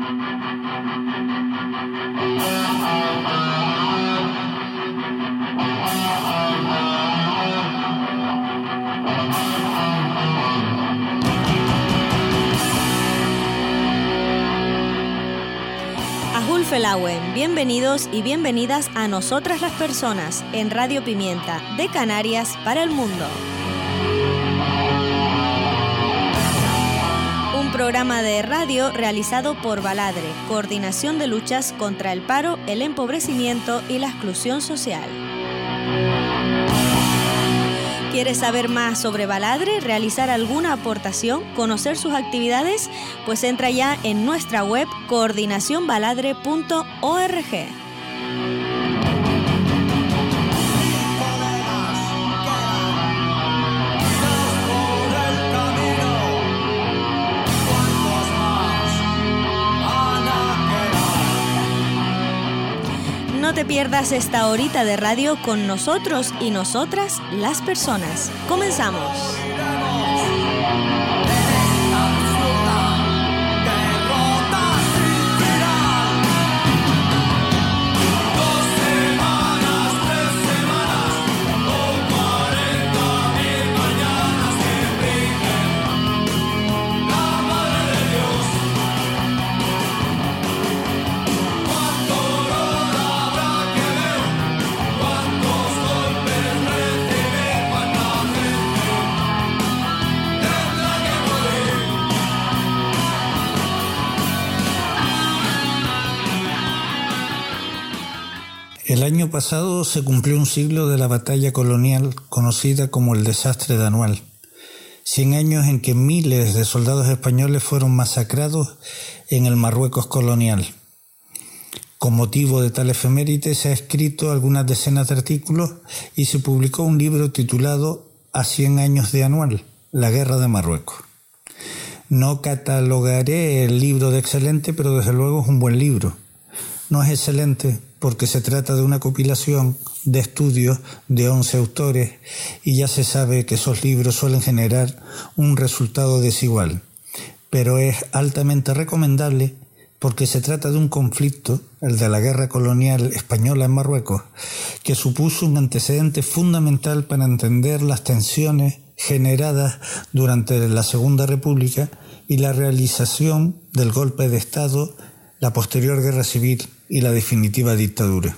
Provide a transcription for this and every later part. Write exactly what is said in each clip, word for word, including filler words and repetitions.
Felauen, bienvenidos y bienvenidas a Nosotras las Personas en Radio Pimienta, de Canarias para el mundo. Un programa de radio realizado por Baladre, Coordinación de Luchas contra el Paro, el Empobrecimiento y la Exclusión Social. ¿Quieres saber más sobre Baladre, realizar alguna aportación, conocer sus actividades? Pues entra ya en nuestra web coordinación baladre punto org. No te pierdas esta horita de radio con nosotros y nosotras, las personas. ¡Comenzamos! El año pasado se cumplió un siglo de la batalla colonial conocida como el desastre de Anual. Cien años en que miles de soldados españoles fueron masacrados en el Marruecos colonial. Con motivo de tal efeméride se ha escrito algunas decenas de artículos y se publicó un libro titulado A cien años de Anual, la guerra de Marruecos. No catalogaré el libro de excelente, pero desde luego es un buen libro. No es excelente porque se trata de una compilación de estudios de once autores y ya se sabe que esos libros suelen generar un resultado desigual, pero es altamente recomendable porque se trata de un conflicto, el de la guerra colonial española en Marruecos, que supuso un antecedente fundamental para entender las tensiones generadas durante la Segunda República y la realización del golpe de Estado, la posterior guerra civil y la definitiva dictadura.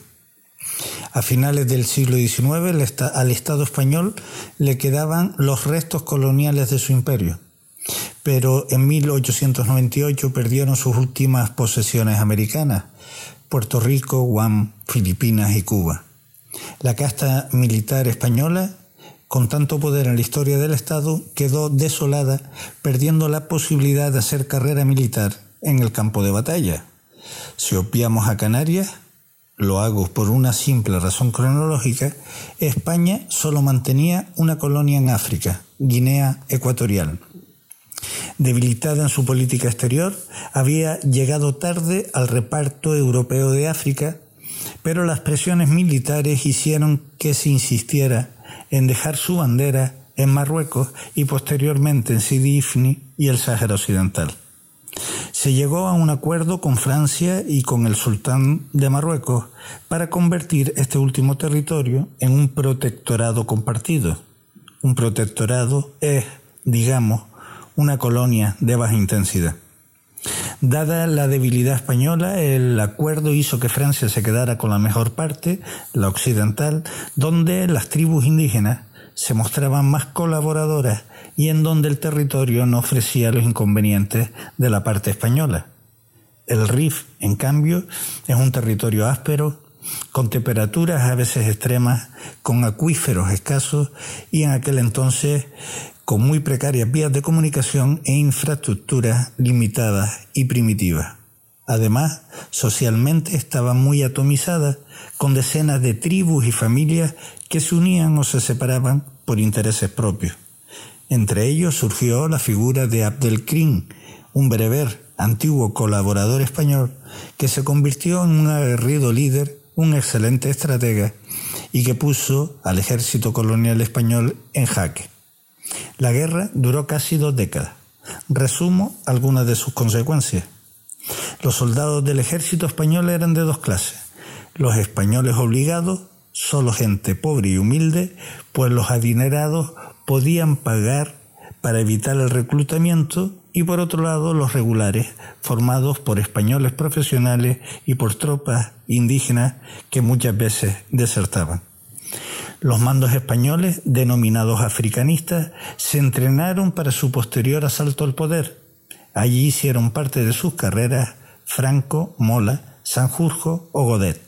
A finales del siglo diecinueve al Estado español le quedaban los restos coloniales de su imperio, pero en mil ochocientos noventa y ocho perdieron sus últimas posesiones americanas, Puerto Rico, Guam, Filipinas y Cuba. La casta militar española, con tanto poder en la historia del Estado, quedó desolada, perdiendo la posibilidad de hacer carrera militar en el campo de batalla. Si obviamos a Canarias, lo hago por una simple razón cronológica, España solo mantenía una colonia en África, Guinea Ecuatorial. Debilitada en su política exterior, había llegado tarde al reparto europeo de África, pero las presiones militares hicieron que se insistiera en dejar su bandera en Marruecos y posteriormente en Sidi Ifni y el Sáhara Occidental. Se llegó a un acuerdo con Francia y con el sultán de Marruecos para convertir este último territorio en un protectorado compartido. Un protectorado es, digamos, una colonia de baja intensidad. Dada la debilidad española, el acuerdo hizo que Francia se quedara con la mejor parte, la occidental, donde las tribus indígenas se mostraban más colaboradoras y en donde el territorio no ofrecía los inconvenientes de la parte española. El Rif, en cambio, es un territorio áspero, con temperaturas a veces extremas, con acuíferos escasos y en aquel entonces con muy precarias vías de comunicación e infraestructuras limitadas y primitivas. Además, socialmente estaba muy atomizada, con decenas de tribus y familias que se unían o se separaban por intereses propios. Entre ellos surgió la figura de Abdelkrim, un bereber, antiguo colaborador español, que se convirtió en un aguerrido líder, un excelente estratega y que puso al ejército colonial español en jaque. La guerra duró casi dos décadas. Resumo algunas de sus consecuencias. Los soldados del ejército español eran de dos clases: los españoles obligados, solo gente pobre y humilde, pues los adinerados podían pagar para evitar el reclutamiento, y por otro lado los regulares, formados por españoles profesionales y por tropas indígenas que muchas veces desertaban. Los mandos españoles, denominados africanistas, se entrenaron para su posterior asalto al poder. Allí hicieron parte de sus carreras Franco, Mola, Sanjurjo o Godet.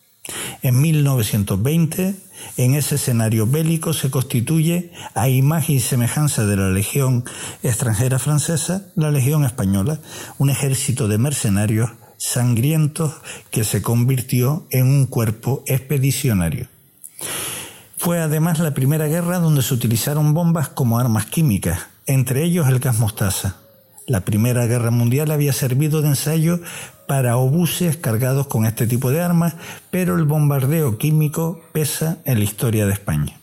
En mil novecientos veinte, en ese escenario bélico se constituye, a imagen y semejanza de la Legión extranjera francesa, la Legión española, un ejército de mercenarios sangrientos que se convirtió en un cuerpo expedicionario. Fue además la primera guerra donde se utilizaron bombas como armas químicas, entre ellos el gas mostaza. La Primera Guerra Mundial había servido de ensayo para obuses cargados con este tipo de armas, pero el bombardeo químico pesa en la historia de España.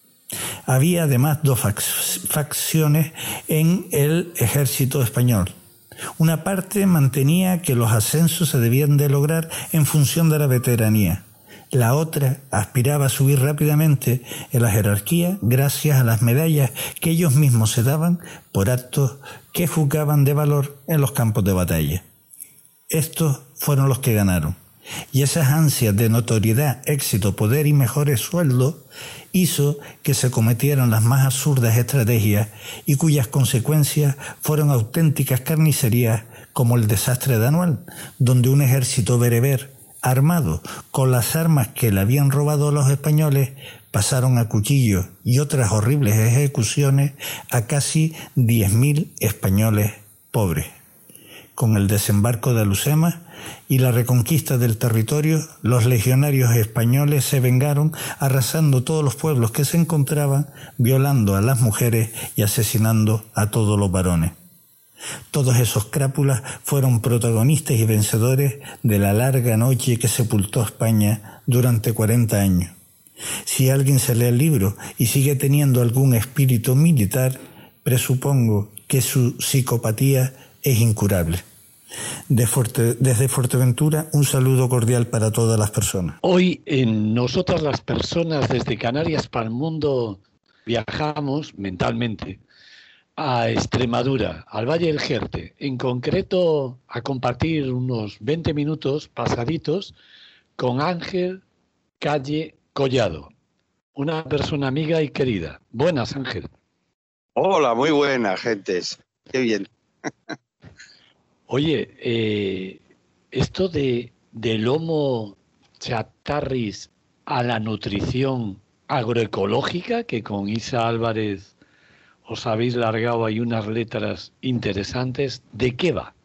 Había además dos facciones en el ejército español. Una parte mantenía que los ascensos se debían de lograr en función de la veteranía. La otra aspiraba a subir rápidamente en la jerarquía gracias a las medallas que ellos mismos se daban por actos que juzgaban de valor en los campos de batalla. Estos fueron los que ganaron, y esas ansias de notoriedad, éxito, poder y mejores sueldos hizo que se cometieran las más absurdas estrategias y cuyas consecuencias fueron auténticas carnicerías, como el desastre de Anual, donde un ejército bereber armado con las armas que le habían robado a los españoles pasaron a cuchillo y otras horribles ejecuciones a casi diez mil españoles pobres. Con el desembarco de Alucemas y la reconquista del territorio, los legionarios españoles se vengaron arrasando todos los pueblos que se encontraban, violando a las mujeres y asesinando a todos los varones. Todos esos crápulas fueron protagonistas y vencedores de la larga noche que sepultó España durante cuarenta años. Si alguien se lee el libro y sigue teniendo algún espíritu militar, presupongo que su psicopatía es incurable. De Fuerte, desde Fuerteventura, un saludo cordial para todas las personas. Hoy en Nosotras las Personas, desde Canarias para el Mundo, viajamos mentalmente a Extremadura, al Valle del Jerte, en concreto a compartir unos veinte minutos pasaditos con Ángel Calle Collado, una persona amiga y querida. Buenas, Ángel. Hola, muy buenas, gentes. Qué bien. Oye, eh, esto de del Homo chatarris a la nutrición agroecológica, que con Isa Álvarez os habéis largado ahí unas letras interesantes, ¿de qué va?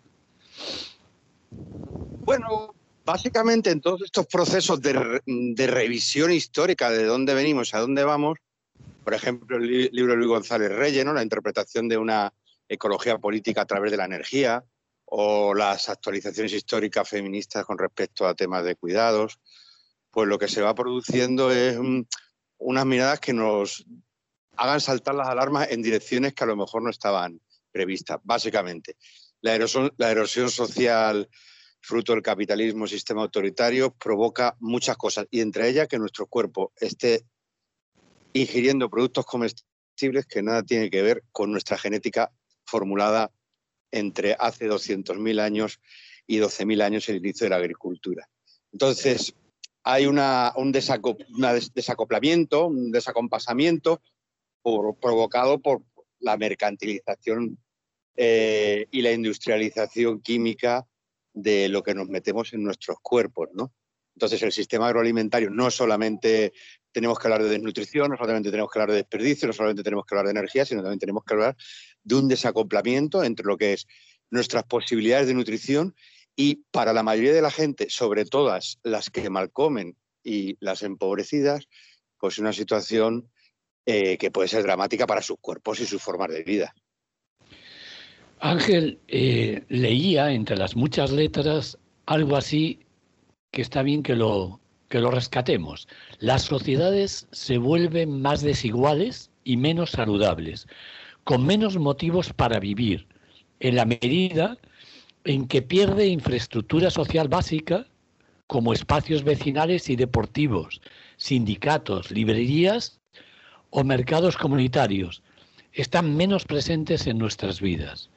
Bueno, básicamente en todos estos procesos de, de revisión histórica de dónde venimos, a dónde vamos, por ejemplo, el li- libro de Luis González Reyes, ¿no? La interpretación de una ecología política a través de la energía, o las actualizaciones históricas feministas con respecto a temas de cuidados, pues lo que se va produciendo es um, unas miradas que nos hagan saltar las alarmas en direcciones que a lo mejor no estaban previstas. Básicamente, la erosión, la erosión social fruto del capitalismo, sistema autoritario, provoca muchas cosas, y entre ellas que nuestro cuerpo esté ingiriendo productos comestibles que nada tiene que ver con nuestra genética formulada entre hace doscientos mil años y doce mil años, el inicio de la agricultura. Entonces, hay una, un desaco, una des, desacoplamiento, un desacompasamiento por, provocado por la mercantilización eh, y la industrialización química de lo que nos metemos en nuestros cuerpos, ¿no? Entonces, el sistema agroalimentario no solamente tenemos que hablar de desnutrición, no solamente tenemos que hablar de desperdicio, no solamente tenemos que hablar de energía, sino también tenemos que hablar de un desacoplamiento entre lo que es nuestras posibilidades de nutrición y, para la mayoría de la gente, sobre todas las que mal comen y las empobrecidas, pues una situación eh, que puede ser dramática para sus cuerpos y sus formas de vida. Ángel, eh, leía entre las muchas letras algo así que está bien que lo, que lo rescatemos. Las sociedades se vuelven más desiguales y menos saludables, con menos motivos para vivir, en la medida en que pierde infraestructura social básica como espacios vecinales y deportivos, sindicatos, librerías o mercados comunitarios. Están menos presentes en nuestras vidas.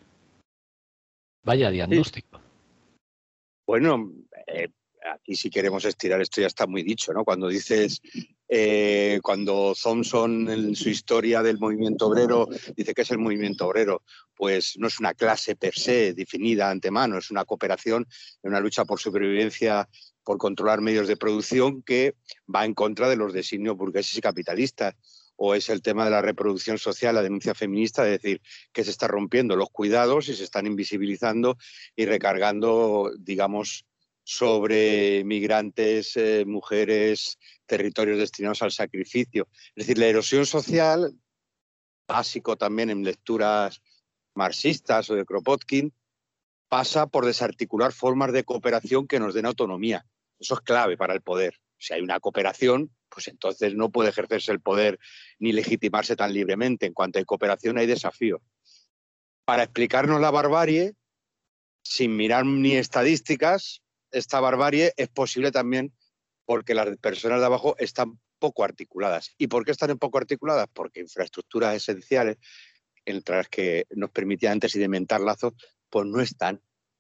Vaya diagnóstico. Sí. Bueno, eh, aquí si queremos estirar esto ya está muy dicho, ¿no? Cuando dices, eh, cuando Thompson en su historia del movimiento obrero dice que es el movimiento obrero, pues no es una clase per se definida antemano, es una cooperación, una lucha por supervivencia, por controlar medios de producción que va en contra de los designios burgueses y capitalistas. O es el tema de la reproducción social, la denuncia feminista, es decir, que se están rompiendo los cuidados y se están invisibilizando y recargando, digamos, sobre migrantes, eh, mujeres, territorios destinados al sacrificio. Es decir, la erosión social, básico también en lecturas marxistas o de Kropotkin, pasa por desarticular formas de cooperación que nos den autonomía. Eso es clave para el poder. Si hay una cooperación, pues entonces no puede ejercerse el poder ni legitimarse tan libremente. En cuanto hay cooperación hay desafíos. Para explicarnos la barbarie, sin mirar ni estadísticas, esta barbarie es posible también porque las personas de abajo están poco articuladas. ¿Y por qué están poco articuladas? Porque infraestructuras esenciales, entre las que nos permitían antes sedimentar lazos, pues no están.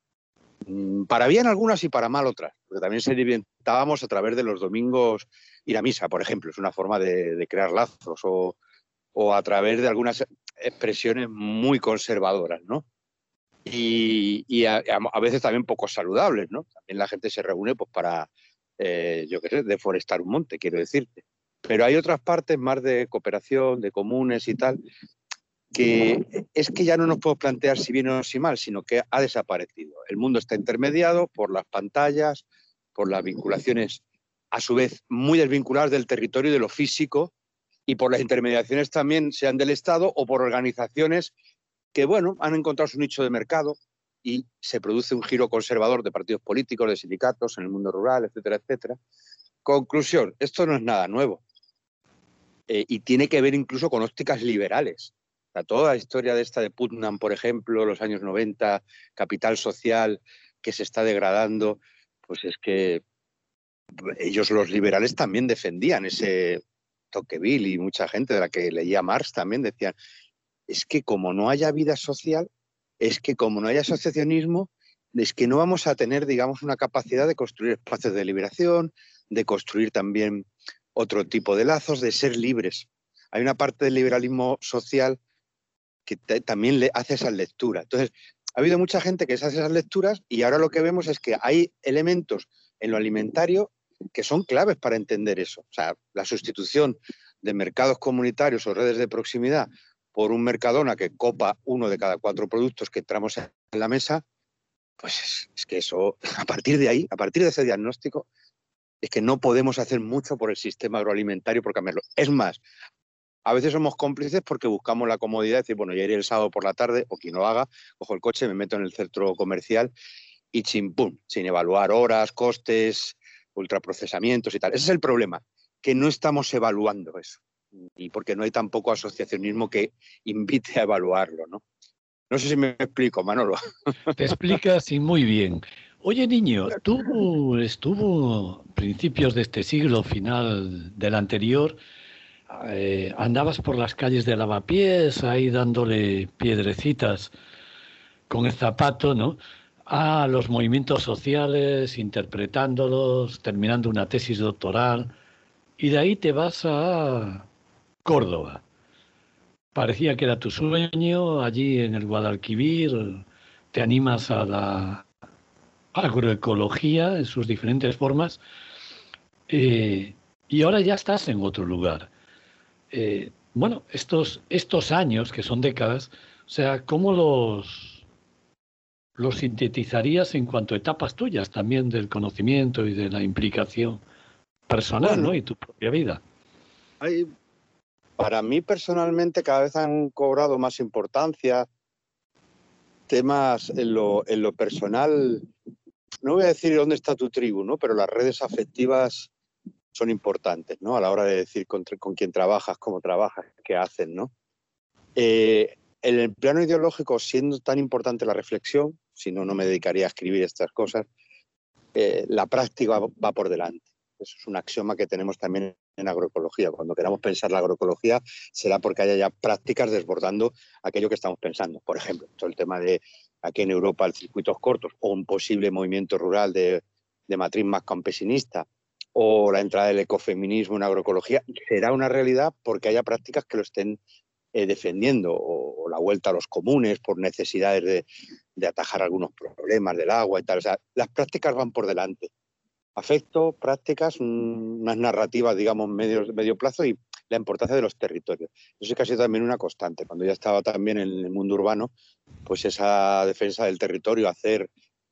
Para bien algunas y para mal otras, porque también sedimentábamos a través de los domingos ir a misa, por ejemplo, es una forma de, de crear lazos, o, o a través de algunas expresiones muy conservadoras, ¿no? Y, y a, a veces también poco saludables, ¿no? También la gente se reúne pues para, eh, yo qué sé, deforestar un monte, quiero decirte. Pero hay otras partes más de cooperación, de comunes y tal, que es que ya no nos podemos plantear si bien o si mal, sino que ha desaparecido. El mundo está intermediado por las pantallas, por las vinculaciones, a su vez, muy desvinculadas del territorio y de lo físico, y por las intermediaciones también, sean del Estado o por organizaciones que, bueno, han encontrado su nicho de mercado y se produce un giro conservador de partidos políticos, de sindicatos, en el mundo rural, etcétera, etcétera. Conclusión, esto no es nada nuevo eh, y tiene que ver incluso con ópticas liberales. O sea, toda la historia de esta de Putnam, por ejemplo, los años noventa, capital social que se está degradando, pues es que ellos, los liberales, también defendían ese Tocqueville, y mucha gente de la que leía Marx también decían, es que como no haya vida social, es que como no haya asociacionismo, es que no vamos a tener, digamos, una capacidad de construir espacios de liberación, de construir también otro tipo de lazos, de ser libres. Hay una parte del liberalismo social que te, también le hace esas lecturas. Entonces, ha habido mucha gente que se hace esas lecturas y ahora lo que vemos es que hay elementos en lo alimentario que son claves para entender eso. O sea, la sustitución de mercados comunitarios o redes de proximidad por un Mercadona que copa uno de cada cuatro productos que entramos en la mesa, pues es, es que eso, a partir de ahí, a partir de ese diagnóstico, es que no podemos hacer mucho por el sistema agroalimentario por cambiarlo. Es más, a veces somos cómplices porque buscamos la comodidad de decir, bueno, ya iré el sábado por la tarde, o quien lo haga, cojo el coche, me meto en el centro comercial y chimpum, sin evaluar horas, costes, ultraprocesamientos y tal. Ese es el problema, que no estamos evaluando eso. Y porque no hay tampoco asociacionismo que invite a evaluarlo, ¿no? No sé si me explico, Manolo. Te explicas y muy bien. Oye, niño, tú estuvo a principios de este siglo, final del anterior, Eh, andabas por las calles de Lavapiés, ahí dándole piedrecitas con el zapato, ¿no?, a los movimientos sociales, interpretándolos, terminando una tesis doctoral, y de ahí te vas a Córdoba. Parecía que era tu sueño, allí en el Guadalquivir, te animas a la agroecología en sus diferentes formas, eh, y ahora ya estás en otro lugar. Eh, bueno, estos, estos años, que son décadas, o sea, ¿cómo los, los sintetizarías en cuanto a etapas tuyas también del conocimiento y de la implicación personal, bueno, ¿no?, y tu propia vida? Hay, para mí personalmente cada vez han cobrado más importancia temas en lo, en lo personal. No voy a decir dónde está tu tribu, ¿no?, pero las redes afectivas son importantes, ¿no?, a la hora de decir con, con quién trabajas, cómo trabajas, qué hacen, ¿no? Eh, en el plano ideológico, siendo tan importante la reflexión, si no, no me dedicaría a escribir estas cosas, eh, la práctica va, va por delante. Eso es un axioma que tenemos también en agroecología. Cuando queramos pensar la agroecología será porque haya ya prácticas desbordando aquello que estamos pensando. Por ejemplo, todo el tema de aquí en Europa, el circuitos cortos o un posible movimiento rural de, de matriz más campesinista o la entrada del ecofeminismo en agroecología, será una realidad porque haya prácticas que lo estén eh, defendiendo, o, o la vuelta a los comunes por necesidades de, de atajar algunos problemas del agua y tal. O sea, las prácticas van por delante. Afecto, prácticas, unas narrativas, digamos, medio, medio plazo y la importancia de los territorios. Eso sí que ha sido también una constante. Cuando ya estaba también en el mundo urbano, pues esa defensa del territorio, hacer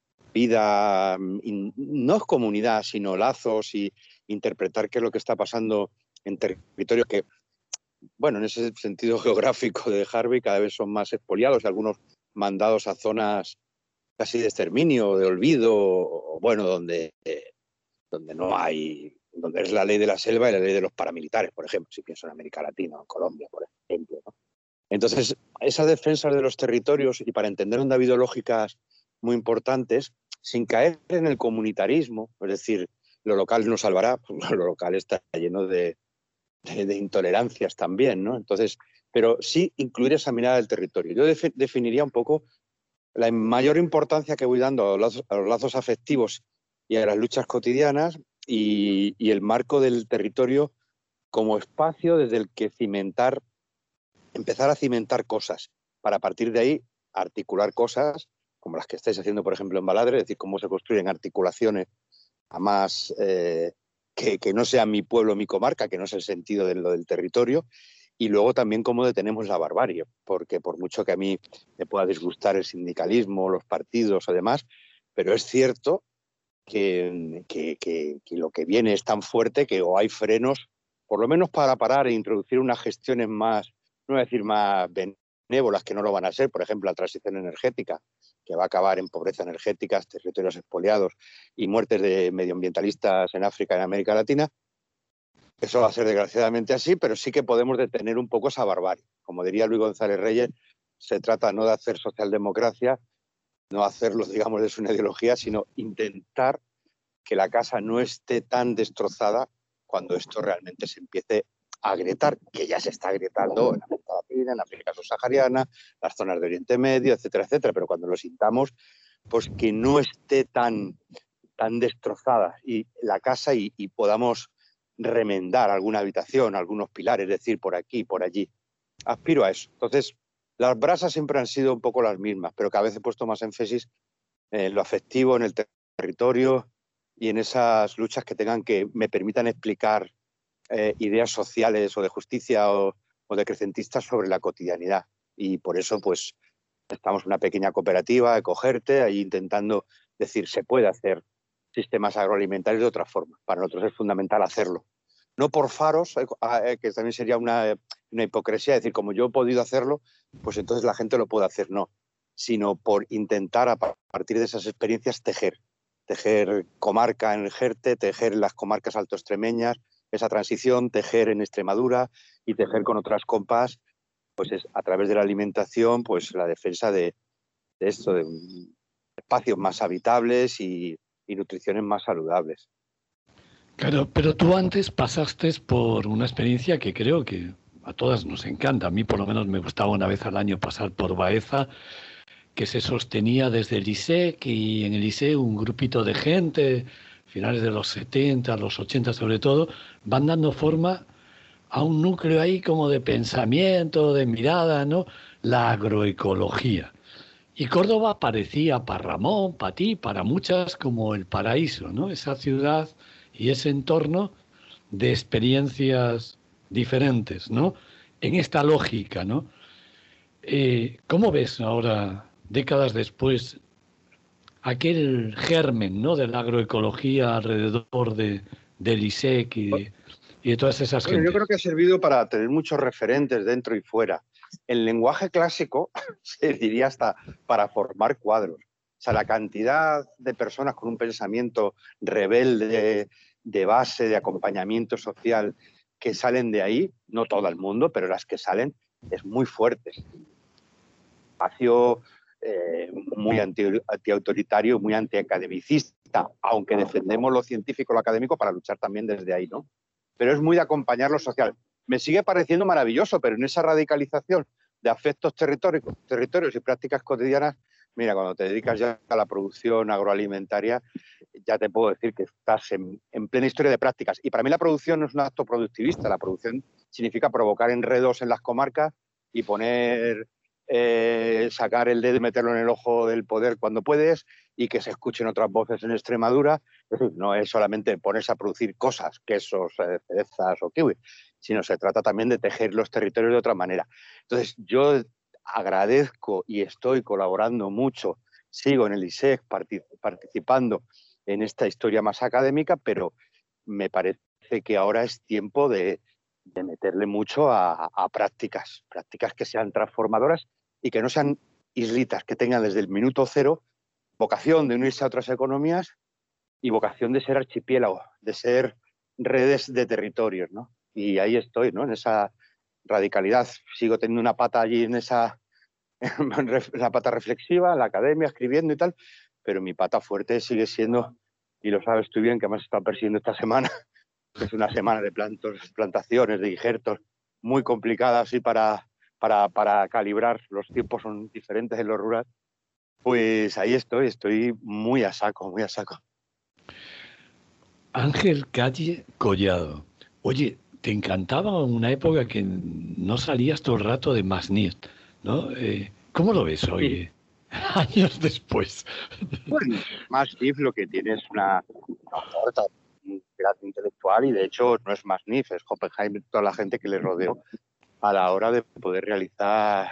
vida, no es comunidad, sino lazos y interpretar qué es lo que está pasando en territorios que, bueno, en ese sentido geográfico de Harvey cada vez son más expoliados y algunos mandados a zonas casi de exterminio, de olvido, o, bueno, donde... Eh, donde no hay, donde es la ley de la selva y la ley de los paramilitares, por ejemplo, si pienso en América Latina o en Colombia, por ejemplo, ¿no? Entonces, esas defensas de los territorios, y para entender ondas ideológicas muy importantes, sin caer en el comunitarismo, es decir, lo local nos salvará, pues lo local está lleno de, de, de intolerancias también, ¿no? Entonces, pero sí incluir esa mirada del territorio. Yo def, definiría un poco la mayor importancia que voy dando a los lazos, a los lazos afectivos y a las luchas cotidianas y, y el marco del territorio como espacio desde el que cimentar, empezar a cimentar cosas, para a partir de ahí articular cosas como las que estáis haciendo, por ejemplo, en Baladre, es decir, cómo se construyen articulaciones a más eh, que, que no sea mi pueblo, mi comarca, que no es el sentido de lo del territorio, y luego también cómo detenemos la barbarie, porque por mucho que a mí me pueda disgustar el sindicalismo, los partidos o demás, pero es cierto Que, que, que, que lo que viene es tan fuerte que o hay frenos, por lo menos para parar e introducir unas gestiones más, no voy a decir más benévolas, que no lo van a ser, por ejemplo, la transición energética, que va a acabar en pobreza energética, territorios expoliados y muertes de medioambientalistas en África y en América Latina. Eso va a ser desgraciadamente así, pero sí que podemos detener un poco esa barbarie. Como diría Luis González Reyes, se trata no de hacer socialdemocracia, no hacerlo, digamos, de una ideología, sino intentar que la casa no esté tan destrozada cuando esto realmente se empiece a agrietar, que ya se está agrietando en América Latina, en África subsahariana, las zonas de Oriente Medio, etcétera, etcétera, pero cuando lo sintamos, pues que no esté tan, tan destrozada y la casa y, y podamos remendar alguna habitación, algunos pilares, es decir, por aquí, por allí. Aspiro a eso. Entonces, las brasas siempre han sido un poco las mismas, pero cada vez he puesto más énfasis en lo afectivo, en el ter territorio y en esas luchas que tengan que me permitan explicar eh, ideas sociales o de justicia o, o decrecentistas sobre la cotidianidad. Y por eso, pues, estamos en una pequeña cooperativa, Ecogerte, ahí intentando decir, se puede hacer sistemas agroalimentarios de otra forma. Para nosotros es fundamental hacerlo. No por faros, eh, que también sería una, una hipocresía, decir, como yo he podido hacerlo, pues entonces la gente lo puede hacer, no, sino por intentar a partir de esas experiencias tejer, tejer comarca en el Jerte, tejer en las comarcas altoextremeñas, esa transición, tejer en Extremadura y tejer con otras compas, pues es a través de la alimentación, pues la defensa de, de esto, de espacios más habitables y, y nutriciones más saludables. Claro, pero tú antes pasaste por una experiencia que creo que a todas nos encanta. A mí por lo menos me gustaba una vez al año pasar por Baeza, que se sostenía desde el I S E C, y en el I S E C un grupito de gente, finales de los setenta, los ochenta sobre todo, van dando forma a un núcleo ahí como de pensamiento, de mirada, ¿no? La agroecología. Y Córdoba parecía para Ramón, para ti, para muchas, como el paraíso, ¿no? Esa ciudad y ese entorno de experiencias diferentes, ¿no? En esta lógica, ¿no? Eh, ¿Cómo ves ahora, décadas después, aquel germen, ¿no?, de la agroecología alrededor de, del I S E C y de, y de todas esas bueno, gentes? yo creo que ha servido para tener muchos referentes dentro y fuera. El lenguaje clásico se diría hasta para formar cuadros. O sea, la cantidad de personas con un pensamiento rebelde, de base, de acompañamiento social, que salen de ahí, no todo el mundo, pero las que salen, es muy fuerte. Espacio eh, muy anti, antiautoritario, muy antiacademicista, aunque defendemos lo científico, lo académico, para luchar también desde ahí, ¿no? Pero es muy de acompañar lo social. Me sigue pareciendo maravilloso, pero en esa radicalización de afectos territorios, territorios y prácticas cotidianas, mira, cuando te dedicas ya a la producción agroalimentaria, ya te puedo decir que estás en, en plena historia de prácticas. Y para mí la producción no es un acto productivista, la producción significa provocar enredos en las comarcas y poner, eh, sacar el dedo y meterlo en el ojo del poder cuando puedes y que se escuchen otras voces en Extremadura. Es decir, no es solamente ponerse a producir cosas, quesos, eh, cerezas o kiwis, sino se trata también de tejer los territorios de otra manera. Entonces, yo agradezco y estoy colaborando mucho, sigo en el I S E C participando en esta historia más académica, pero me parece que ahora es tiempo de, de meterle mucho a, a prácticas, prácticas que sean transformadoras y que no sean islitas, que tengan desde el minuto cero vocación de unirse a otras economías y vocación de ser archipiélago, de ser redes de territorios, ¿no? Y ahí estoy, ¿no? En esa radicalidad. Sigo teniendo una pata allí en esa, la pata reflexiva, en la academia, escribiendo y tal, pero mi pata fuerte sigue siendo, y lo sabes tú bien, que me has estado persiguiendo esta semana, que es una semana de plantos, plantaciones, de injertos, muy complicada así para, para, para calibrar, los tiempos son diferentes en lo rural, pues ahí estoy, estoy muy a saco, muy a saco. Ángel Calle Collado. Oye, te encantaba una época que no salías todo el rato de Masnier, ¿no? Eh, ¿Cómo lo ves hoy, sí, años después? Bueno, Masnier lo que tiene es una torta intelectual y de hecho no es Masnier, es Oppenheimer, toda la gente que le rodeó a la hora de poder realizar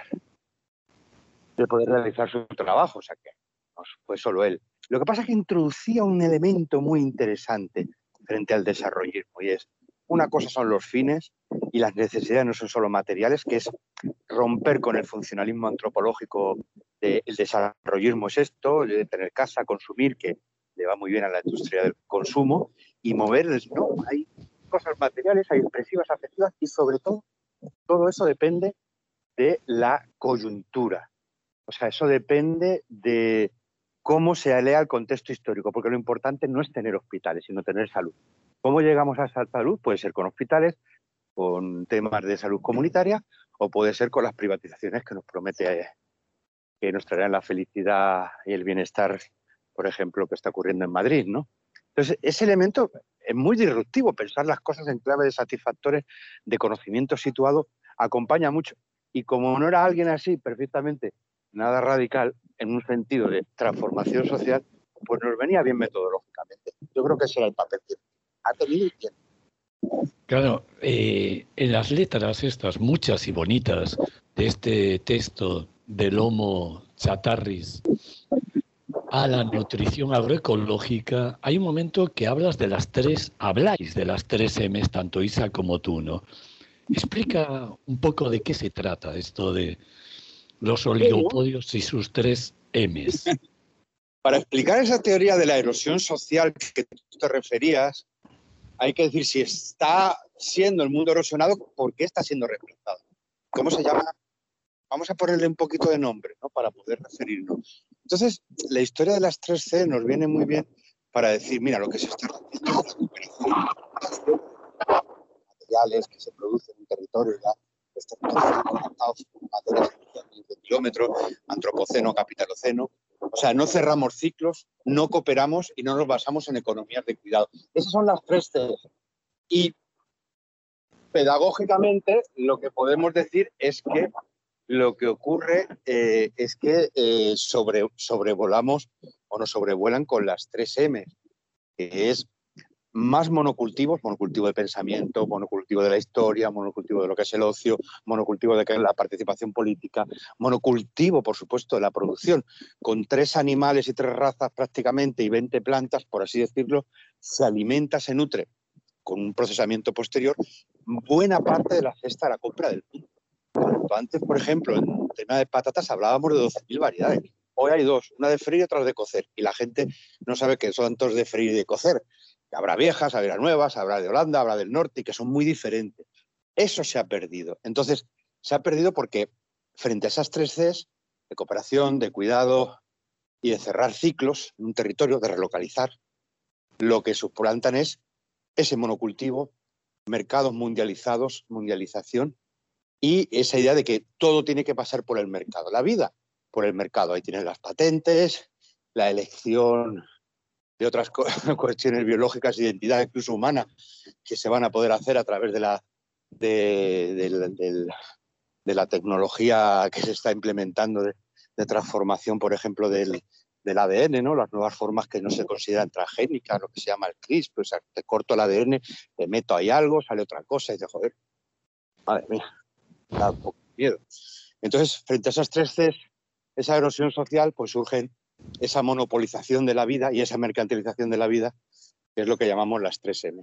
de poder realizar su trabajo, o sea que no fue solo él. Lo que pasa es que introducía un elemento muy interesante frente al desarrollismo y es, una cosa son los fines y las necesidades no son solo materiales, que es romper con el funcionalismo antropológico del desarrollismo, es esto, de tener casa, consumir, que le va muy bien a la industria del consumo, y moverles, ¿no? Hay cosas materiales, hay expresivas, afectivas, y sobre todo, todo eso depende de la coyuntura. O sea, eso depende de cómo se alea al contexto histórico, porque lo importante no es tener hospitales, sino tener salud. ¿Cómo llegamos a esa salud? Puede ser con hospitales, con temas de salud comunitaria, o puede ser con las privatizaciones que nos promete que nos traerán la felicidad y el bienestar, por ejemplo, que está ocurriendo en Madrid, ¿no? Entonces, ese elemento es muy disruptivo, pensar las cosas en clave de satisfactores, de conocimiento situado, acompaña mucho. Y como no era alguien así, perfectamente, nada radical, en un sentido de transformación social, pues nos venía bien metodológicamente. Yo creo que ese era el papel que ha tenido y tiene. Claro, eh, en las letras estas, muchas y bonitas, de este texto del Homo chatarris a la nutrición agroecológica, hay un momento que hablas de las tres, habláis de las tres M's, tanto Isa como tú, ¿no? Explica un poco de qué se trata esto de los oligopodios y sus tres M's. Para explicar esa teoría de la erosión social que tú te referías, hay que decir si está siendo el mundo erosionado, ¿por qué está siendo reemplazado? ¿Cómo se llama? Vamos a ponerle un poquito de nombre, ¿no? Para poder referirnos. Entonces, la historia de las tres C nos viene muy bien para decir, mira, lo que se está haciendo es la recuperación de materiales que se producen en un territorio ya están conectados con materias de kilómetros, antropoceno, capitaloceno. O sea, no cerramos ciclos, no cooperamos y no nos basamos en economías de cuidado. Esas son las tres C. Y pedagógicamente lo que podemos decir es que lo que ocurre eh, es que eh, sobre, sobrevolamos o nos sobrevuelan con las tres M, que es más monocultivos, monocultivo de pensamiento, monocultivo de la historia, monocultivo de lo que es el ocio, monocultivo de la participación política, monocultivo, por supuesto, de la producción. Con tres animales y tres razas prácticamente y veinte plantas, por así decirlo, se alimenta, se nutre con un procesamiento posterior buena parte de la cesta de la compra del mundo. Cuanto antes, por ejemplo, en tema de patatas hablábamos de doce mil variedades. Hoy hay dos, una de freír y otra de cocer. Y la gente no sabe que son dos de freír y de cocer. Habrá viejas, habrá nuevas, habrá de Holanda, habrá del norte, y que son muy diferentes. Eso se ha perdido. Entonces, se ha perdido porque frente a esas tres Cs de cooperación, de cuidado y de cerrar ciclos en un territorio, de relocalizar. Lo que suplantan es ese monocultivo, mercados mundializados, mundialización, y esa idea de que todo tiene que pasar por el mercado. La vida por el mercado. Ahí tienes las patentes, la elección de otras cuestiones biológicas, identidad incluso humana, que se van a poder hacer a través de la, de, de, de, de, de la tecnología que se está implementando de, de transformación, por ejemplo, del, del A D N, ¿no? Las nuevas formas que no se consideran transgénicas, lo que se llama el CRISPR, o sea, te corto el A D N, te meto ahí algo, sale otra cosa y te joder, madre mía, da un poco de miedo. Entonces, frente a esas tres Cs, esa erosión social, pues surgen esa monopolización de la vida y esa mercantilización de la vida, que es lo que llamamos las tres eme.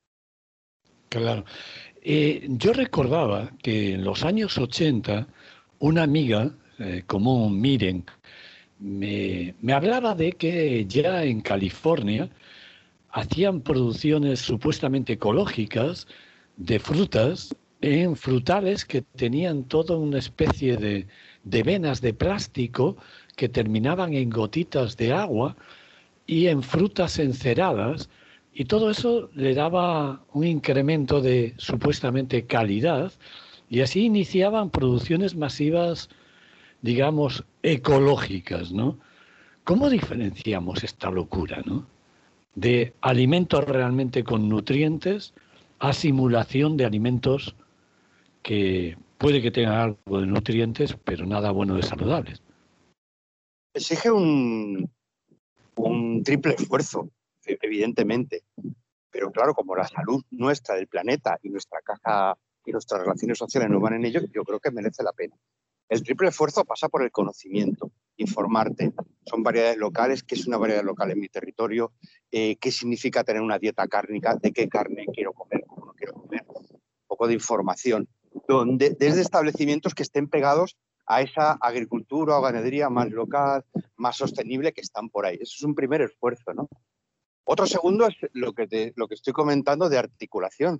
Claro. Eh, yo recordaba que en los años ochenta una amiga eh, común, Miren, me, me hablaba de que ya en California hacían producciones supuestamente ecológicas de frutas en frutales que tenían toda una especie de, de venas de plástico que terminaban en gotitas de agua y en frutas enceradas, y todo eso le daba un incremento de supuestamente calidad, y así iniciaban producciones masivas, digamos, ecológicas, ¿no? ¿Cómo diferenciamos esta locura, ¿no?, de alimentos realmente con nutrientes a simulación de alimentos que puede que tengan algo de nutrientes, pero nada bueno de saludables? Exige un, un triple esfuerzo, evidentemente. Pero claro, como la salud nuestra, del planeta y nuestra caja y nuestras relaciones sociales no van en ello, yo creo que merece la pena. El triple esfuerzo pasa por el conocimiento, informarte. Son variedades locales, ¿qué es una variedad local en mi territorio? Eh, ¿Qué significa tener una dieta cárnica? ¿De qué carne quiero comer? ¿Cómo no quiero comer? Un poco de información. Donde, desde establecimientos que estén pegados a esa agricultura o ganadería más local, más sostenible que están por ahí. Eso es un primer esfuerzo, ¿no? Otro segundo es lo que, te, lo que estoy comentando de articulación.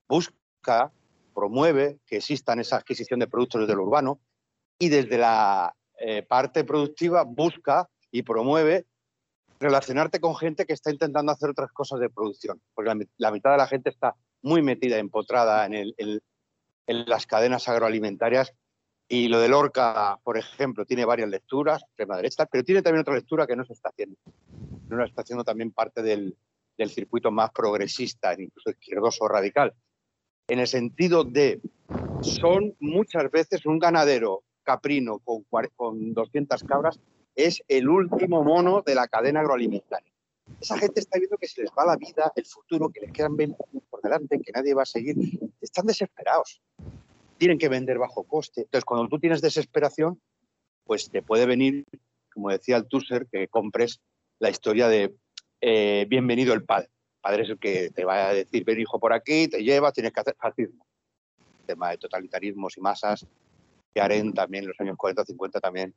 Busca, promueve que existan esa adquisición de productos desde lo urbano y desde la eh, parte productiva busca y promueve relacionarte con gente que está intentando hacer otras cosas de producción. Porque la, la mitad de la gente está muy metida, empotrada en, el, en, en las cadenas agroalimentarias. Y lo de Lorca, por ejemplo, tiene varias lecturas, extrema derecha, pero tiene también otra lectura que no se está haciendo. No la está haciendo también parte del, del circuito más progresista, incluso izquierdoso radical. En el sentido de, son muchas veces un ganadero caprino con, con doscientas cabras, es el último mono de la cadena agroalimentaria. Esa gente está viendo que se les va la vida, el futuro, que les quedan veinte años por delante, que nadie va a seguir. Están desesperados. Tienen que vender bajo coste. Entonces, cuando tú tienes desesperación, pues te puede venir, como decía el Tusser, que compres la historia de eh, bienvenido el padre. El padre es el que te va a decir, ven hijo por aquí, te llevas, tienes que hacer fascismo. El tema de totalitarismos y masas, que Arendt también en los años cuarenta, cincuenta también,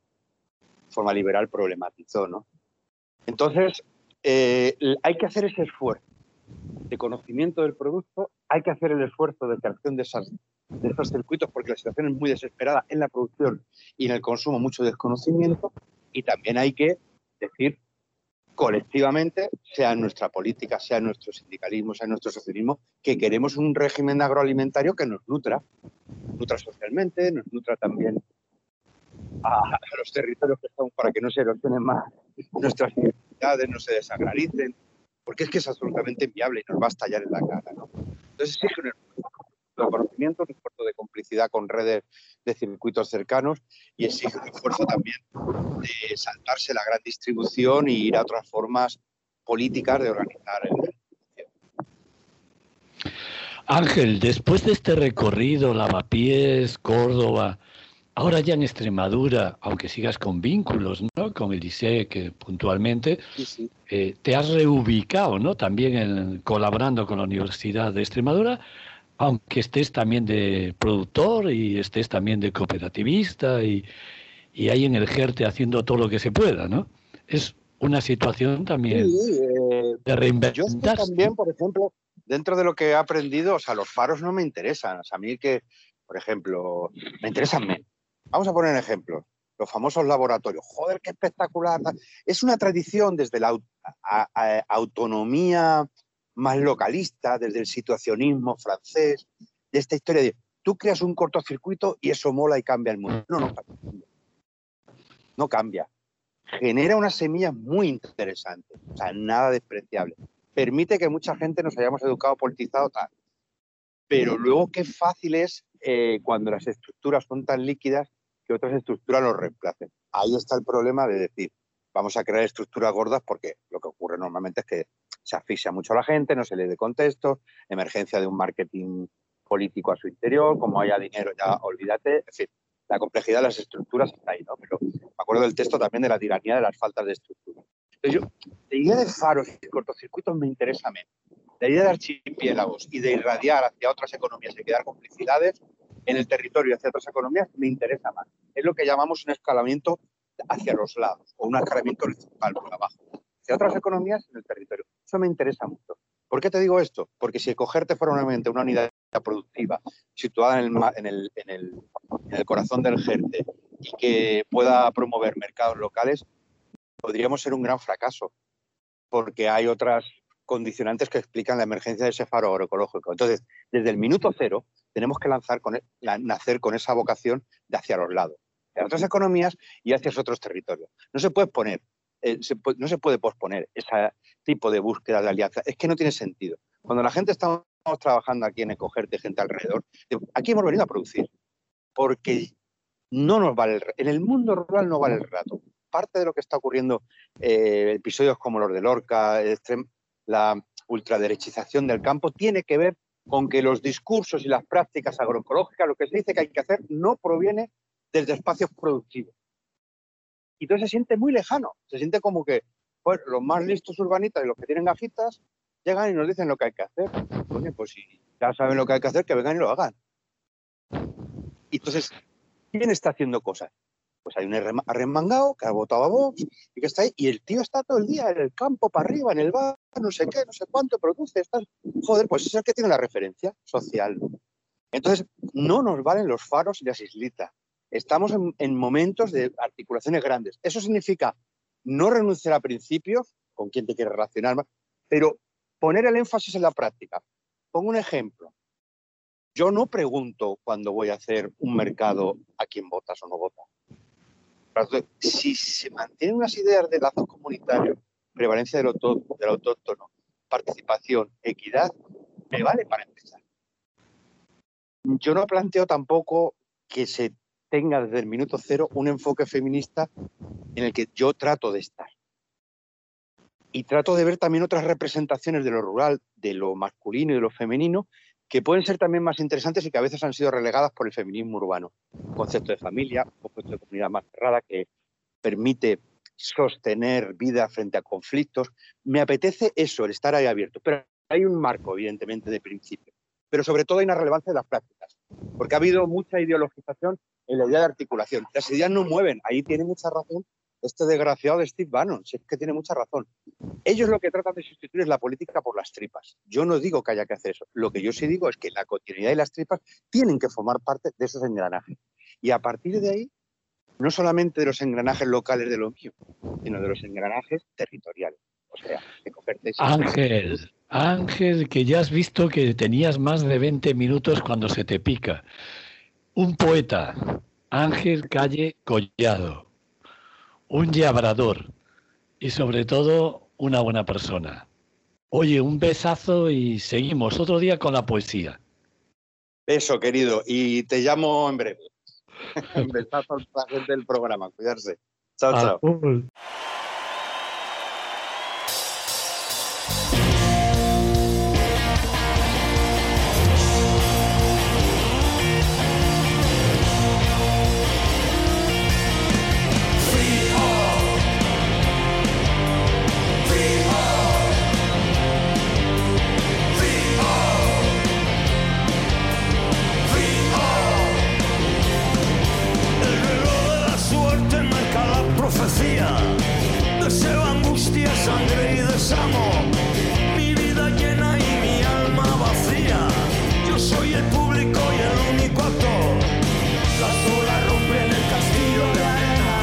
de forma liberal, problematizó, ¿no? Entonces, eh, hay que hacer ese esfuerzo de conocimiento del producto, hay que hacer el esfuerzo de creación de esas de estos circuitos, porque la situación es muy desesperada en la producción y en el consumo, mucho desconocimiento, y también hay que decir colectivamente, sea en nuestra política, sea en nuestro sindicalismo, sea en nuestro socialismo, que queremos un régimen agroalimentario que nos nutra, nutra socialmente, nos nutra también a, a los territorios que estamos para que no se erosionen más nuestras identidades, no se desagraricen, porque es que es absolutamente inviable y nos va a estallar en la cara, ¿no? Entonces exige un conocimiento, un esfuerzo de complicidad con redes de circuitos cercanos y exige un esfuerzo también de saltarse la gran distribución y ir a otras formas políticas de organizar el... Ángel, después de este recorrido, Lavapiés, Córdoba, ahora ya en Extremadura, aunque sigas con vínculos, ¿no?, con el I S E, que puntualmente, sí, sí. Eh, te has reubicado, ¿no?, también en, colaborando con la Universidad de Extremadura, aunque estés también de productor y estés también de cooperativista y, y ahí en el Jerte haciendo todo lo que se pueda, ¿no? Es una situación también sí, eh, de reinventarse. Yo también, por ejemplo, dentro de lo que he aprendido, o sea, los paros no me interesan. O sea, a mí que, por ejemplo, me interesan menos. Vamos a poner ejemplos. los famosos laboratorios. ¡Joder, qué espectacular! Es una tradición desde la a, a, autonomía más localista, desde el situacionismo francés, de esta historia de tú creas un cortocircuito y eso mola y cambia el mundo. No, no cambia. No cambia. Genera unas semillas muy interesantes, o sea, nada despreciable. Permite que mucha gente nos hayamos educado, politizado, tal. Pero luego qué fácil es eh, cuando las estructuras son tan líquidas que otras estructuras los reemplacen. Ahí está el problema de decir, vamos a crear estructuras gordas porque lo que ocurre normalmente es que se asfixia mucho a la gente, no se le dé contexto, emergencia de un marketing político a su interior, como haya dinero ya olvídate, en fin, la complejidad de las estructuras está ahí, ¿no? Pero me acuerdo del texto también de la tiranía de las faltas de estructura. Entonces yo, la idea de faros y cortocircuitos me interesa menos. La idea de archipiélagos y de irradiar hacia otras economías y crear complicidades en el territorio hacia otras economías me interesa más. Es lo que llamamos un escalamiento hacia los lados o un escalamiento horizontal por abajo. Hacia otras economías en el territorio. Eso me interesa mucho. ¿Por qué te digo esto? Porque si Ecogerte fuera una, una unidad productiva situada en el, en, el, en, el, en el corazón del Jerte y que pueda promover mercados locales, podríamos ser un gran fracaso. Porque hay otras condicionantes que explican la emergencia de ese faro agroecológico. Entonces, desde el minuto cero, tenemos que lanzar con, la, nacer con esa vocación de hacia los lados, hacia otras economías y hacia otros territorios. No se puede poner, eh, se puede, no se puede posponer ese tipo de búsqueda de alianza. Es que no tiene sentido. Cuando la gente está trabajando aquí en Ecogerte, gente alrededor, aquí hemos venido a producir, porque no nos vale el, en el mundo rural no vale el rato. Parte de lo que está ocurriendo, eh, episodios como los de Lorca, extrem, la ultraderechización del campo, tiene que ver con que los discursos y las prácticas agroecológicas, lo que se dice que hay que hacer, no proviene desde espacios productivos. Y entonces se siente muy lejano, se siente como que pues, los más listos urbanitas y los que tienen gafitas llegan y nos dicen lo que hay que hacer. Oye, pues si ya saben lo que hay que hacer, que vengan y lo hagan. Y entonces, ¿quién está haciendo cosas? Pues hay un arremangado que ha votado a Vox y que está ahí, y el tío está todo el día en el campo, para arriba, en el bar, no sé qué, no sé cuánto, produce, está... joder, pues es el que tiene la referencia social. Entonces, no nos valen los faros y las islitas. Estamos en, en momentos de articulaciones grandes. Eso significa no renunciar a principios, con quien te quieres relacionar más, pero poner el énfasis en la práctica. Pongo un ejemplo. Yo no pregunto cuando voy a hacer un mercado a quién votas o no votas. Si se mantienen unas ideas de lazos comunitarios, prevalencia del, auto, del autóctono, participación, equidad, me vale para empezar. Yo no planteo tampoco que se tenga desde el minuto cero un enfoque feminista en el que yo trato de estar. Y trato de ver también otras representaciones de lo rural, de lo masculino y de lo femenino, que pueden ser también más interesantes y que a veces han sido relegadas por el feminismo urbano. Un concepto de familia, un concepto de comunidad más cerrada que permite sostener vida frente a conflictos. Me apetece eso, el estar ahí abierto. Pero hay un marco, evidentemente, de principio. Pero sobre todo hay una relevancia de las prácticas. Porque ha habido mucha ideologización en la idea de articulación. Las ideas no mueven. Ahí tiene mucha razón este desgraciado de Steve Bannon. Si es que tiene mucha razón. Ellos lo que tratan de sustituir es la política por las tripas. Yo no digo que haya que hacer eso. Lo que yo sí digo es que la cotidianidad y las tripas tienen que formar parte de esos engranajes. Y a partir de ahí, no solamente de los engranajes locales de lo mío, sino de los engranajes territoriales. O sea, de cogerte... Ángel, Ángel, que ya has visto que tenías más de veinte minutos cuando se te pica. Un poeta, Ángel Calle Collado. Un labrador y sobre todo una buena persona. Oye, un besazo y seguimos otro día con la poesía. Beso, querido, y te llamo en breve. Un besazo a la gente del programa, cuidarse. Chao, chao. Uh. Deseo, angustia, sangre y desamo, mi vida llena y mi alma vacía. Yo soy el público y el único actor. Las olas rompen el castillo de arena.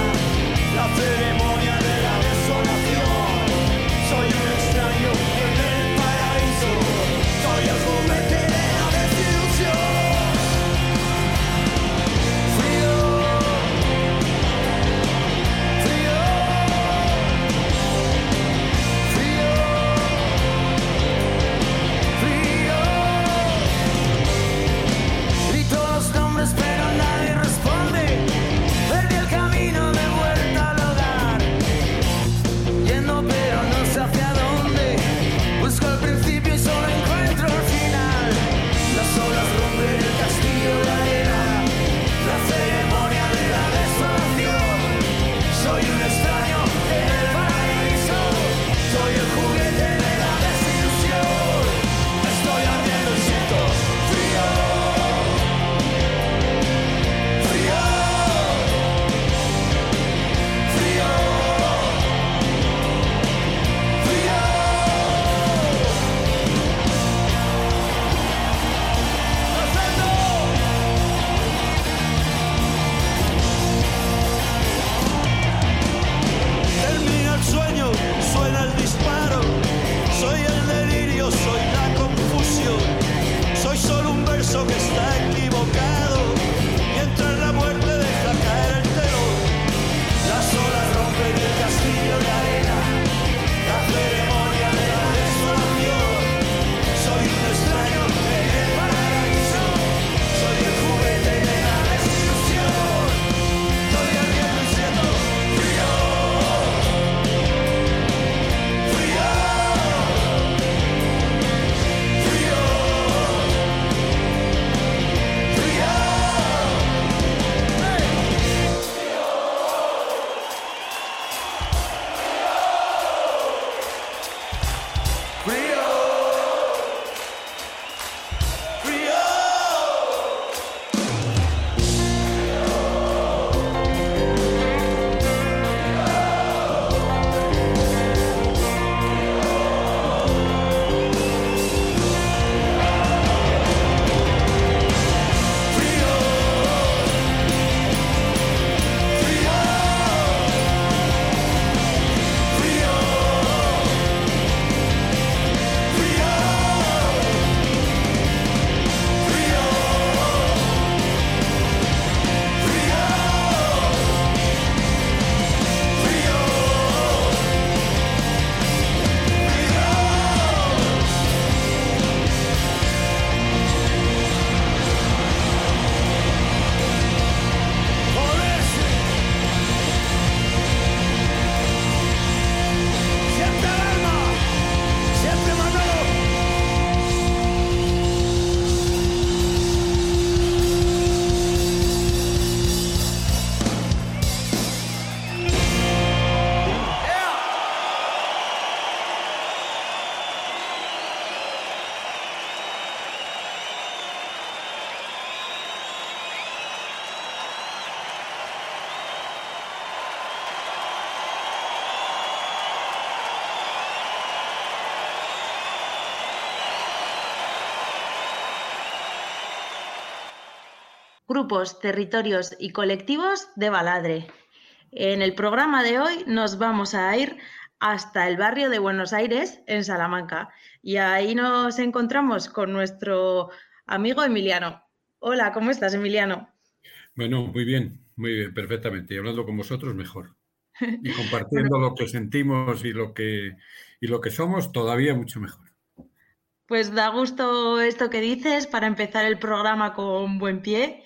grupos, territorios y colectivos de Baladre. En el programa de hoy nos vamos a ir hasta el barrio de Buenos Aires, en Salamanca, y ahí nos encontramos con nuestro amigo Emiliano. Hola, ¿cómo estás, Emiliano? Bueno, muy bien, muy bien, perfectamente. Y hablando con vosotros, mejor. Y compartiendo bueno, lo que sentimos y lo que, y lo que somos, todavía mucho mejor. Pues da gusto esto que dices para empezar el programa con buen pie.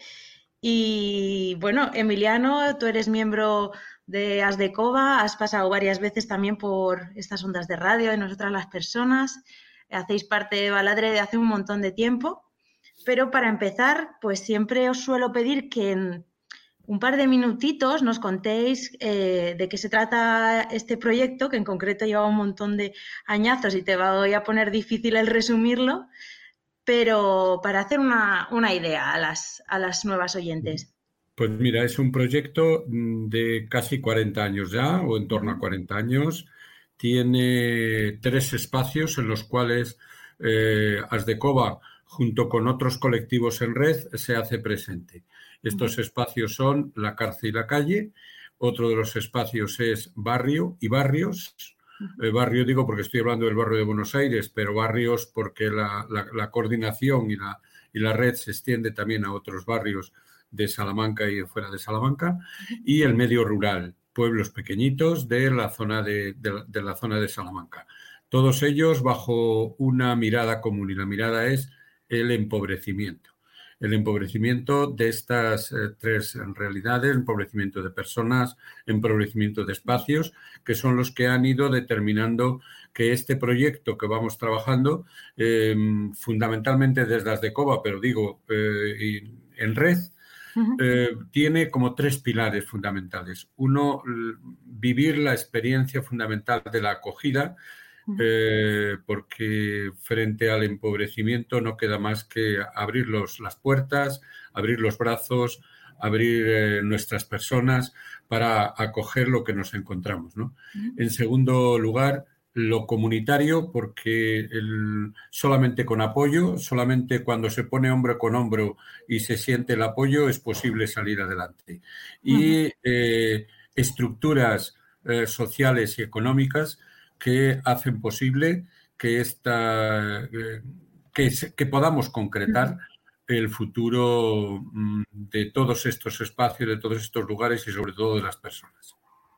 Y bueno, Emiliano, tú eres miembro de ASDECOBA, has pasado varias veces también por estas ondas de radio de nosotras las personas, hacéis parte de Baladre de hace un montón de tiempo, pero para empezar, pues siempre os suelo pedir que en un par de minutitos nos contéis eh, de qué se trata este proyecto, que en concreto lleva un montón de añazos y te voy a poner difícil el resumirlo, pero para hacer una, una idea a las, a las nuevas oyentes. Pues mira, es un proyecto de casi cuarenta años ya, o en torno a cuarenta años. Tiene tres espacios en los cuales eh, ASDECOBA, junto con otros colectivos en red, se hace presente. Estos espacios son la cárcel y la calle. Otro de los espacios es barrio y barrios. El barrio digo porque estoy hablando del barrio de Buenos Aires, pero barrios porque la, la, la coordinación y la, y la red se extiende también a otros barrios de Salamanca y de fuera de Salamanca. Y el medio rural, pueblos pequeñitos de la zona de, de, de la zona de Salamanca. Todos ellos bajo una mirada común, y la mirada es el empobrecimiento. El empobrecimiento de estas eh, tres realidades, empobrecimiento de personas, empobrecimiento de espacios, que son los que han ido determinando que este proyecto que vamos trabajando, eh, fundamentalmente desde ASDECOBA, pero digo eh, en red, eh, tiene como tres pilares fundamentales. Uno, vivir la experiencia fundamental de la acogida, Eh, porque frente al empobrecimiento no queda más que abrir los, las puertas, abrir los brazos, abrir eh, nuestras personas para acoger lo que nos encontramos, ¿no? Uh-huh. En segundo lugar, lo comunitario, porque el, solamente con apoyo, solamente cuando se pone hombro con hombro y se siente el apoyo es posible salir adelante. Y eh, estructuras eh, sociales y económicas que hacen posible que, esta, que, que podamos concretar el futuro de todos estos espacios, de todos estos lugares y sobre todo de las personas.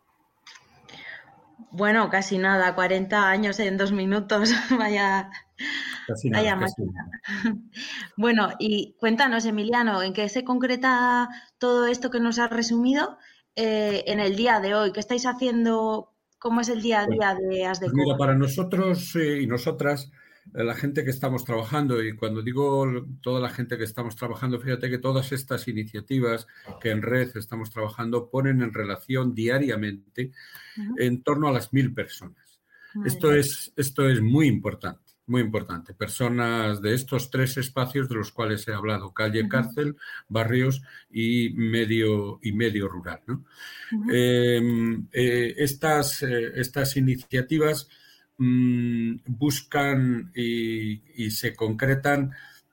Bueno, casi nada, cuarenta años en dos minutos, vaya, casi nada, vaya casi máquina. Nada. Bueno, y cuéntanos, Emiliano, ¿en qué se concreta todo esto que nos has resumido eh, en el día de hoy? ¿Qué estáis haciendo? ¿Cómo es el día a día de ASDECOBA? Pues mira, para nosotros eh, y nosotras, eh, la gente que estamos trabajando, y cuando digo toda la gente que estamos trabajando, fíjate que todas estas iniciativas que en red estamos trabajando ponen en relación diariamente uh-huh. en torno a las mil personas. Uh-huh. Esto es, esto es muy importante. Muy importante. Personas de estos tres espacios de los cuales he hablado, calle, uh-huh. cárcel, barrios y medio, y medio rural, ¿no? Uh-huh. eh, eh, estas, eh, estas iniciativas mmm, buscan y, y se concretan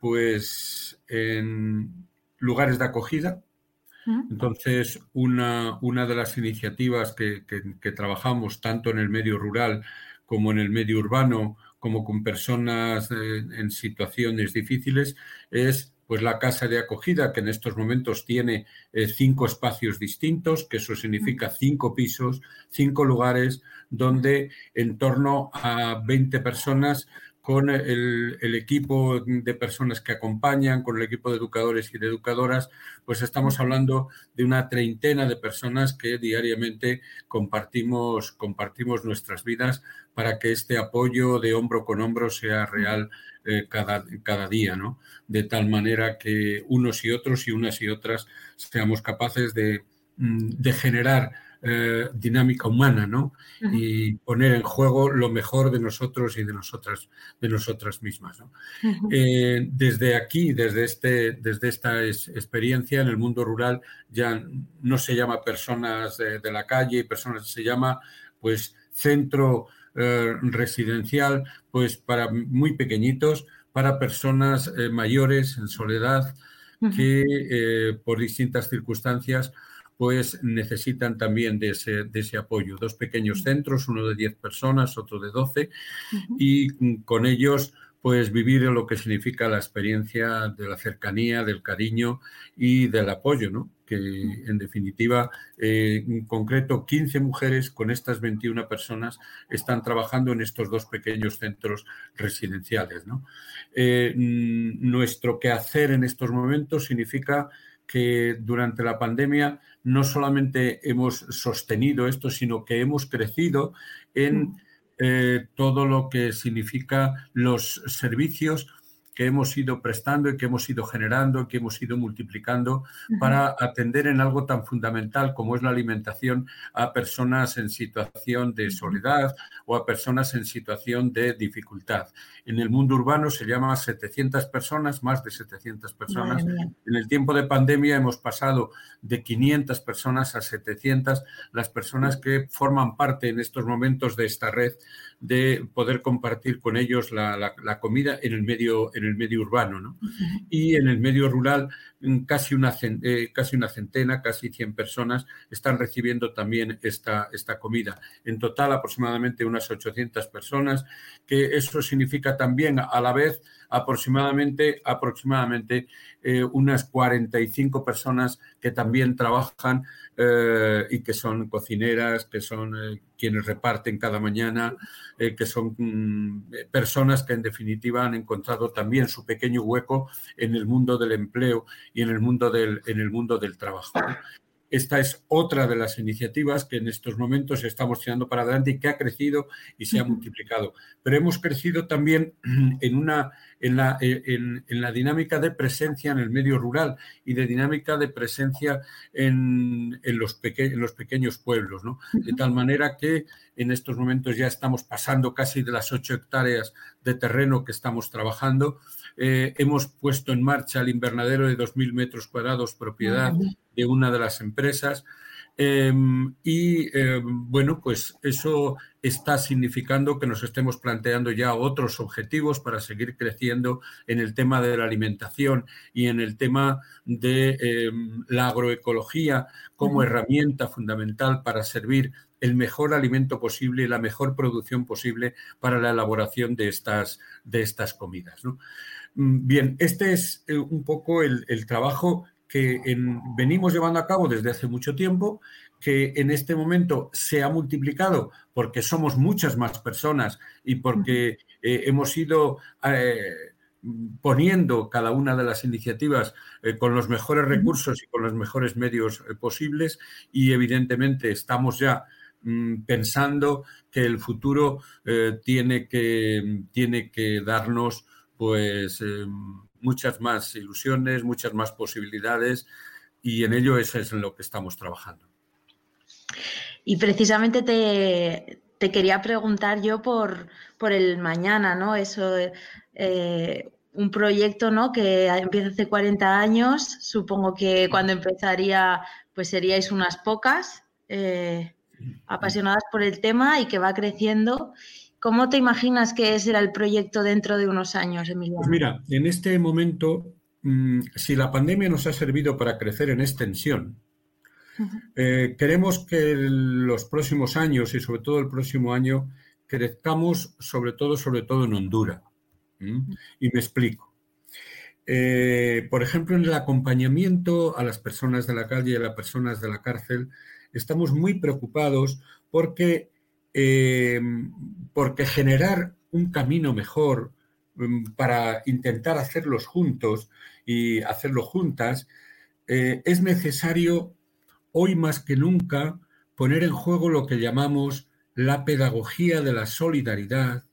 pues en lugares de acogida. Uh-huh. Entonces, una, una de las iniciativas que, que, que trabajamos tanto en el medio rural como en el medio urbano, como con personas eh, en situaciones difíciles, es pues la casa de acogida, que en estos momentos tiene eh, cinco espacios distintos, que eso significa cinco pisos, cinco lugares, donde en torno a veinte personas con el, el equipo de personas que acompañan, con el equipo de educadores y de educadoras, pues estamos hablando de una treintena de personas que diariamente compartimos, compartimos nuestras vidas para que este apoyo de hombro con hombro sea real eh, cada, cada día, ¿no? De tal manera que unos y otros y unas y otras seamos capaces de, de generar Eh, dinámica humana, ¿no? Uh-huh. Y poner en juego lo mejor de nosotros y de nosotras, de nosotras mismas, ¿no? Uh-huh. Eh, desde aquí, desde, este, desde esta es, experiencia en el mundo rural, ya no se llama personas de, de la calle, personas, se llama pues centro eh, residencial, pues para muy pequeñitos, para personas eh, mayores en soledad, que eh, por distintas circunstancias pues necesitan también de ese, de ese apoyo. Dos pequeños centros, uno de diez personas, otro de doce, uh-huh. y con ellos pues vivir lo que significa la experiencia de la cercanía, del cariño y del apoyo, ¿no? Que en definitiva, eh, en concreto, quince mujeres con estas veintiuna personas están trabajando en estos dos pequeños centros residenciales, ¿no? Eh, nuestro quehacer en estos momentos significa que durante la pandemia no solamente hemos sostenido esto, sino que hemos crecido en eh, todo lo que significa los servicios que hemos ido prestando y que hemos ido generando, que hemos ido multiplicando para atender en algo tan fundamental como es la alimentación a personas en situación de soledad o a personas en situación de dificultad. En el mundo urbano se llama setecientas personas, más de setecientas personas. En el tiempo de pandemia hemos pasado de quinientas personas a setecientas, las personas que forman parte en estos momentos de esta red de poder compartir con ellos la, la, la comida en el medio, en el medio urbano, ¿no? Uh-huh. Y en el medio rural casi una, eh, casi una centena, casi cien personas están recibiendo también esta, esta comida. En total aproximadamente unas ochocientas personas, que eso significa también a la vez aproximadamente, aproximadamente eh, unas cuarenta y cinco personas que también trabajan eh, y que son cocineras, que son eh, quienes reparten cada mañana, eh, que son mm, personas que en definitiva han encontrado también su pequeño hueco en el mundo del empleo y en el mundo del, en el mundo del trabajo, ¿no? Esta es otra de las iniciativas que en estos momentos estamos tirando para adelante y que ha crecido y se ha multiplicado. Pero hemos crecido también en, una, en, la, en, en la dinámica de presencia en el medio rural y de dinámica de presencia en, en, los, peque, en los pequeños pueblos, ¿no? De tal manera que en estos momentos ya estamos pasando casi de las ocho hectáreas de terreno que estamos trabajando. Eh, hemos puesto en marcha el invernadero de dos mil metros cuadrados, propiedad de una de las empresas. Eh, y, eh, bueno, pues eso está significando que nos estemos planteando ya otros objetivos para seguir creciendo en el tema de la alimentación y en el tema de eh, la agroecología como uh-huh. herramienta fundamental para servir el mejor alimento posible y la mejor producción posible para la elaboración de estas, de estas comidas, ¿no? Bien, este es un poco el, el trabajo que en, venimos llevando a cabo desde hace mucho tiempo, que en este momento se ha multiplicado porque somos muchas más personas y porque eh, hemos ido eh, poniendo cada una de las iniciativas eh, con los mejores recursos y con los mejores medios eh, posibles, y evidentemente estamos ya mm, pensando que el futuro eh, tiene que, tiene que darnos pues eh, muchas más ilusiones, muchas más posibilidades, y en ello eso es en lo que estamos trabajando. Y precisamente te, te quería preguntar yo por, por el mañana, ¿no? Eso, eh, un proyecto, ¿no?, que empieza hace cuarenta años, supongo que cuando empezaría pues seríais unas pocas eh, apasionadas por el tema y que va creciendo. ¿Cómo te imaginas que será el proyecto dentro de unos años, Emiliano? Pues mira, en este momento, mmm, si la pandemia nos ha servido para crecer en extensión, uh-huh. eh, queremos que los próximos años y sobre todo el próximo año crezcamos sobre todo, sobre todo en Honduras. ¿Mm? Uh-huh. Y me explico. Eh, por ejemplo, en el acompañamiento a las personas de la calle y a las personas de la cárcel, estamos muy preocupados porque Eh, porque generar un camino mejor um, para intentar hacerlos juntos y hacerlo juntas, eh, es necesario hoy más que nunca poner en juego lo que llamamos la pedagogía de la solidaridad,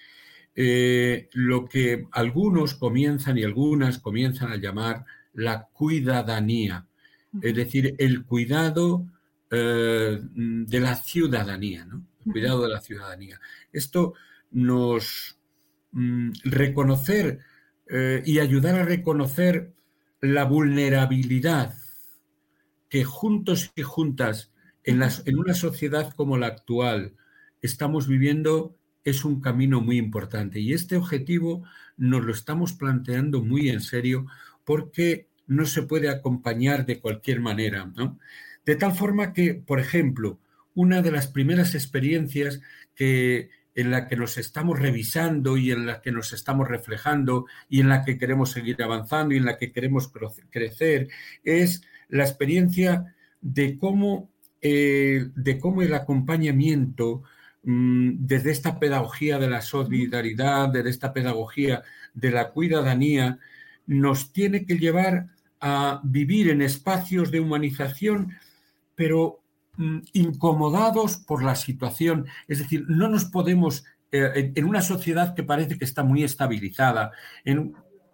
eh, lo que algunos comienzan y algunas comienzan a llamar la cuidadanía, es decir, el cuidado eh, de la ciudadanía, ¿no? Cuidado de la ciudadanía. Esto nos mm, reconocer eh, y ayudar a reconocer la vulnerabilidad que juntos y juntas en, las, en una sociedad como la actual estamos viviendo es un camino muy importante. Y este objetivo nos lo estamos planteando muy en serio porque no se puede acompañar de cualquier manera, ¿no? De tal forma que, por ejemplo, una de las primeras experiencias que, en la que nos estamos revisando y en la que nos estamos reflejando y en la que queremos seguir avanzando y en la que queremos crecer es la experiencia de cómo, eh, de cómo el acompañamiento mmm, desde esta pedagogía de la solidaridad, desde esta pedagogía de la cuidadanía, nos tiene que llevar a vivir en espacios de humanización, pero mmm, incomodados por la situación. Es decir, no nos podemos, eh, en una sociedad que parece que está muy estabilizada, en,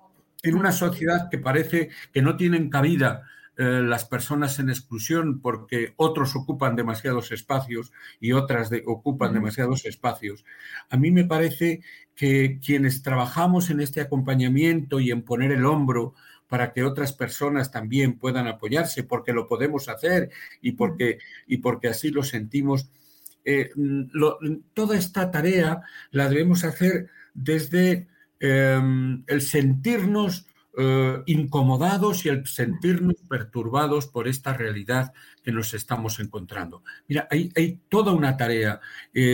en una sociedad que parece que no tienen cabida eh, las personas en exclusión porque otros ocupan demasiados espacios y otras de, ocupan demasiados espacios. A mí me parece que quienes trabajamos en este acompañamiento y en poner el hombro para que otras personas también puedan apoyarse, porque lo podemos hacer y porque, y porque así lo sentimos, eh, lo, toda esta tarea la debemos hacer desde eh, el sentirnos eh, incomodados y el sentirnos perturbados por esta realidad que nos estamos encontrando. Mira, hay, hay toda una tarea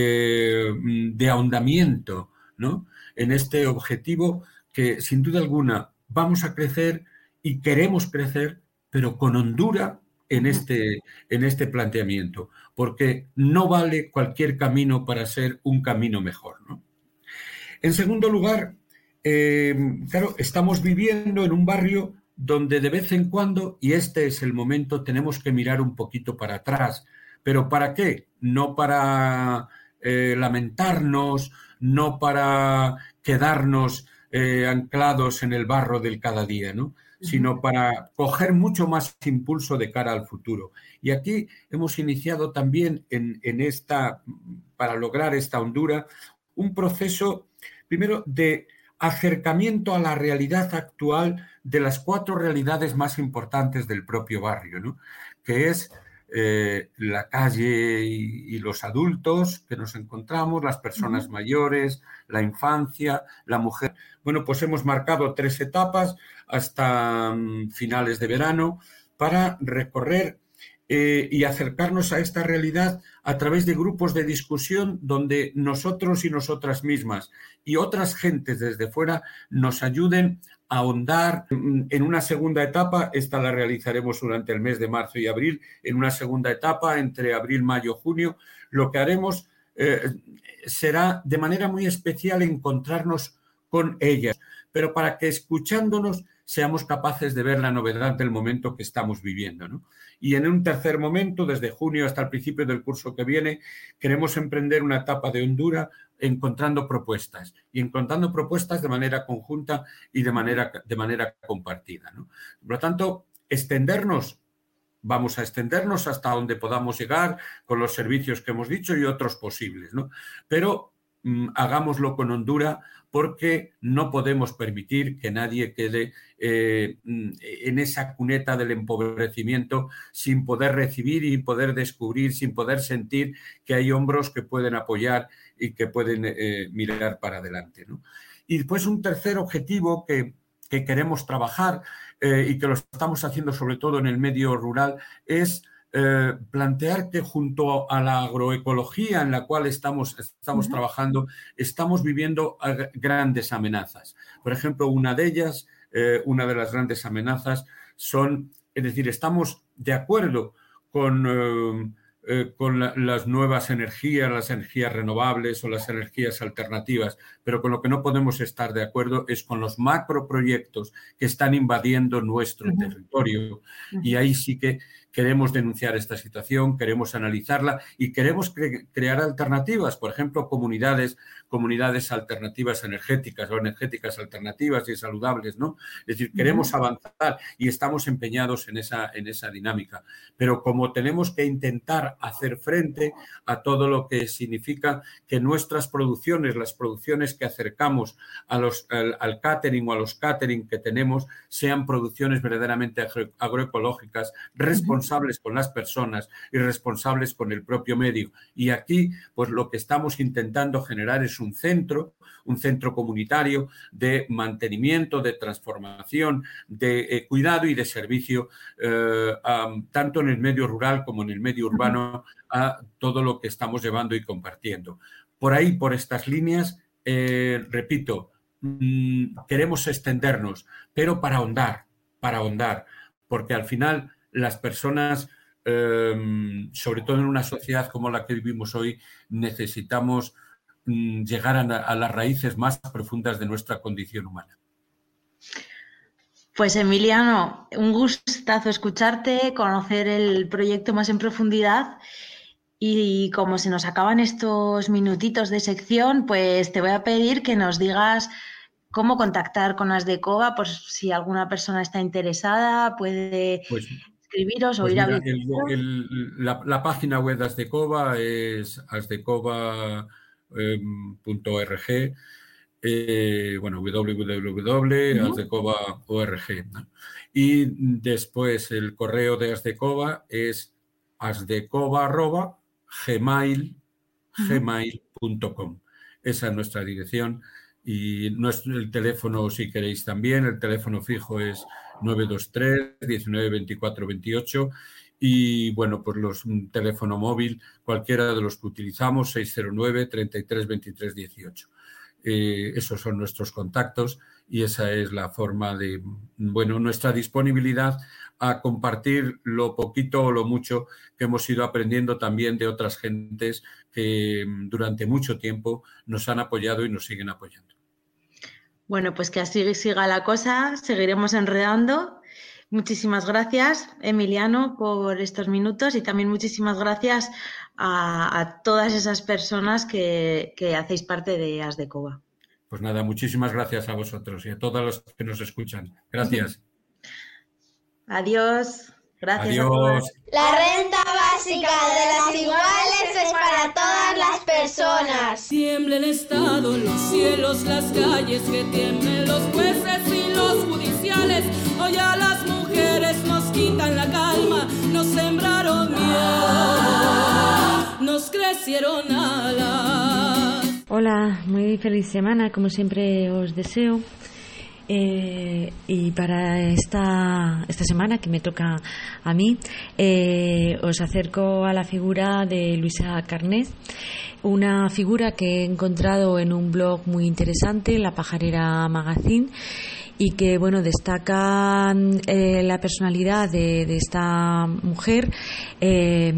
eh, de ahondamiento, ¿no?, en este objetivo que, sin duda alguna, vamos a crecer y queremos crecer, pero con hondura en este, en este planteamiento, porque no vale cualquier camino para ser un camino mejor, ¿no? En segundo lugar, eh, claro, estamos viviendo en un barrio donde de vez en cuando, y este es el momento, tenemos que mirar un poquito para atrás. ¿Pero para qué? No para eh, lamentarnos, no para quedarnos eh, anclados en el barro del cada día, ¿no?, sino para coger mucho más impulso de cara al futuro. Y aquí hemos iniciado también en, en esta, para lograr esta hondura, un proceso, primero, de acercamiento a la realidad actual de las cuatro realidades más importantes del propio barrio, ¿no?, que es eh, la calle y, y los adultos que nos encontramos, las personas uh-huh. mayores, la infancia, la mujer. Bueno, pues hemos marcado tres etapas hasta um, finales de verano para recorrer eh, y acercarnos a esta realidad a través de grupos de discusión donde nosotros y nosotras mismas y otras gentes desde fuera nos ayuden a ahondar. En una segunda etapa, esta la realizaremos durante el mes de marzo y abril, en una segunda etapa entre abril, mayo, junio, lo que haremos eh, será de manera muy especial encontrarnos con ellas, pero para que escuchándonos seamos capaces de ver la novedad del momento que estamos viviendo, ¿no? Y en un tercer momento, desde junio hasta el principio del curso que viene, queremos emprender una etapa de hondura encontrando propuestas y encontrando propuestas de manera conjunta y de manera, de manera compartida, ¿no? Por lo tanto, extendernos, vamos a extendernos hasta donde podamos llegar con los servicios que hemos dicho y otros posibles, ¿no? Pero mmm, hagámoslo con hondura, porque no podemos permitir que nadie quede eh, en esa cuneta del empobrecimiento sin poder recibir y poder descubrir, sin poder sentir que hay hombros que pueden apoyar y que pueden eh, mirar para adelante, ¿no? Y después un tercer objetivo que, que queremos trabajar eh, y que lo estamos haciendo sobre todo en el medio rural es Eh, plantear que junto a la agroecología en la cual estamos, estamos uh-huh. trabajando, estamos viviendo grandes amenazas. Por ejemplo, una de ellas, eh, una de las grandes amenazas son, es decir, estamos de acuerdo con, eh, eh, con la, las nuevas energías, las energías renovables o las energías alternativas, pero con lo que no podemos estar de acuerdo es con los macroproyectos que están invadiendo nuestro uh-huh. territorio. Uh-huh. Y ahí sí que queremos denunciar esta situación, queremos analizarla y queremos cre- crear alternativas, por ejemplo, comunidades, comunidades alternativas energéticas o energéticas alternativas y saludables, ¿no? Es decir, queremos uh-huh. avanzar y estamos empeñados en esa, en esa dinámica. Pero como tenemos que intentar hacer frente a todo lo que significa que nuestras producciones, las producciones que acercamos a los, al, al catering o a los catering que tenemos, sean producciones verdaderamente agro- agroecológicas, responsables responsables con las personas y responsables con el propio medio. Y aquí, pues lo que estamos intentando generar es es un centro, un centro comunitario de mantenimiento, de transformación, de eh, cuidado y de servicio, eh, um, tanto en el medio rural como en el medio urbano, a todo lo que estamos llevando y compartiendo. Por ahí, por estas líneas, eh, repito, mmm, queremos extendernos, pero para ahondar, para ahondar, porque al final las personas, eh, sobre todo en una sociedad como la que vivimos hoy, necesitamos llegar a, a las raíces más profundas de nuestra condición humana. Pues Emiliano, un gustazo escucharte, conocer el proyecto más en profundidad y como se nos acaban estos minutitos de sección, pues te voy a pedir que nos digas cómo contactar con Asdecova, por si alguna persona está interesada, puede pues, escribiros pues o ir mira, a ver. El, el, la, la página web de Asdecova es asdecova punto org, eh, bueno, doble u doble u doble punto asdecova punto org, ¿no? Y después el correo de Asdecova es asdecova arroba gmail punto com. Esa es nuestra dirección y nuestro, el teléfono, si queréis también, el teléfono fijo es nueve dos tres, diecinueve, veinticuatro, veintiocho. Y, bueno, pues los un teléfono móvil, cualquiera de los que utilizamos, seis cero nueve, treinta y tres, veintitrés, dieciocho. Eh, esos son nuestros contactos y esa es la forma de, bueno, nuestra disponibilidad a compartir lo poquito o lo mucho que hemos ido aprendiendo también de otras gentes que durante mucho tiempo nos han apoyado y nos siguen apoyando. Bueno, pues que así siga la cosa, seguiremos enredando. Muchísimas gracias, Emiliano, por estos minutos y también muchísimas gracias a, a todas esas personas que, que hacéis parte de Asdecova. Pues nada, muchísimas gracias a vosotros y a todos los que nos escuchan. Gracias. Adiós. Gracias. Adiós. La renta básica de las iguales es para todas las personas. Tiembla el Estado, los cielos, las calles, que tiemblen los jueces y los judiciales. Hoy a las mujeres nos quitan la calma, nos sembraron miedo, nos crecieron alas. Hola, muy feliz semana, como siempre os deseo. Eh, y para esta, esta semana que me toca a mí, eh, os acerco a la figura de Luisa Carnés, una figura que he encontrado en un blog muy interesante, La Pajarera Magazine, y que, bueno, destaca eh, la personalidad de, de esta mujer eh,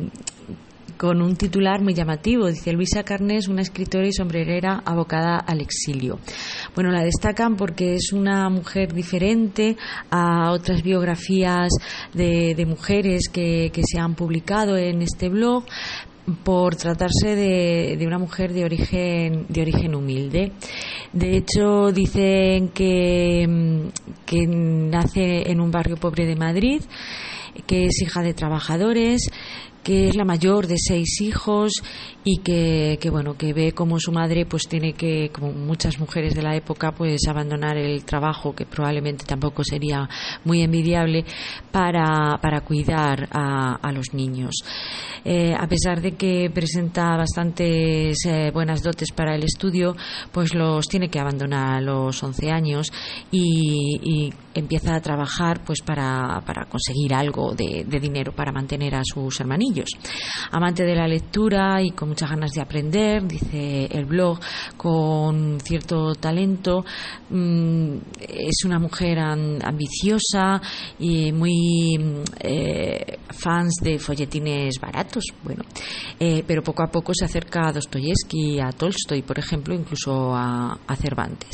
con un titular muy llamativo. Dice: Luisa Carnés, una escritora y sombrerera abocada al exilio. Bueno, la destacan porque es una mujer diferente a otras biografías de, de mujeres que, que se han publicado en este blog, por tratarse de, de una mujer de origen de origen humilde. De hecho, dicen que, que nace en un barrio pobre de Madrid, que es hija de trabajadores, que es la mayor de seis hijos y que, que bueno, que ve como su madre pues tiene que, como muchas mujeres de la época, pues abandonar el trabajo, que probablemente tampoco sería muy envidiable, para, para cuidar a, a los niños. Eh, a pesar de que presenta bastantes eh, buenas dotes para el estudio, pues los tiene que abandonar a los once años y, y empieza a trabajar pues para, para conseguir algo de, de dinero para mantener a sus hermanillos. Amante de la lectura y con muchas ganas de aprender, dice el blog, con cierto talento. Mmm, es una mujer ambiciosa y muy eh, fans de folletines baratos, bueno, eh, pero poco a poco se acerca a Dostoyevsky, a Tolstoy, por ejemplo, incluso a, a Cervantes.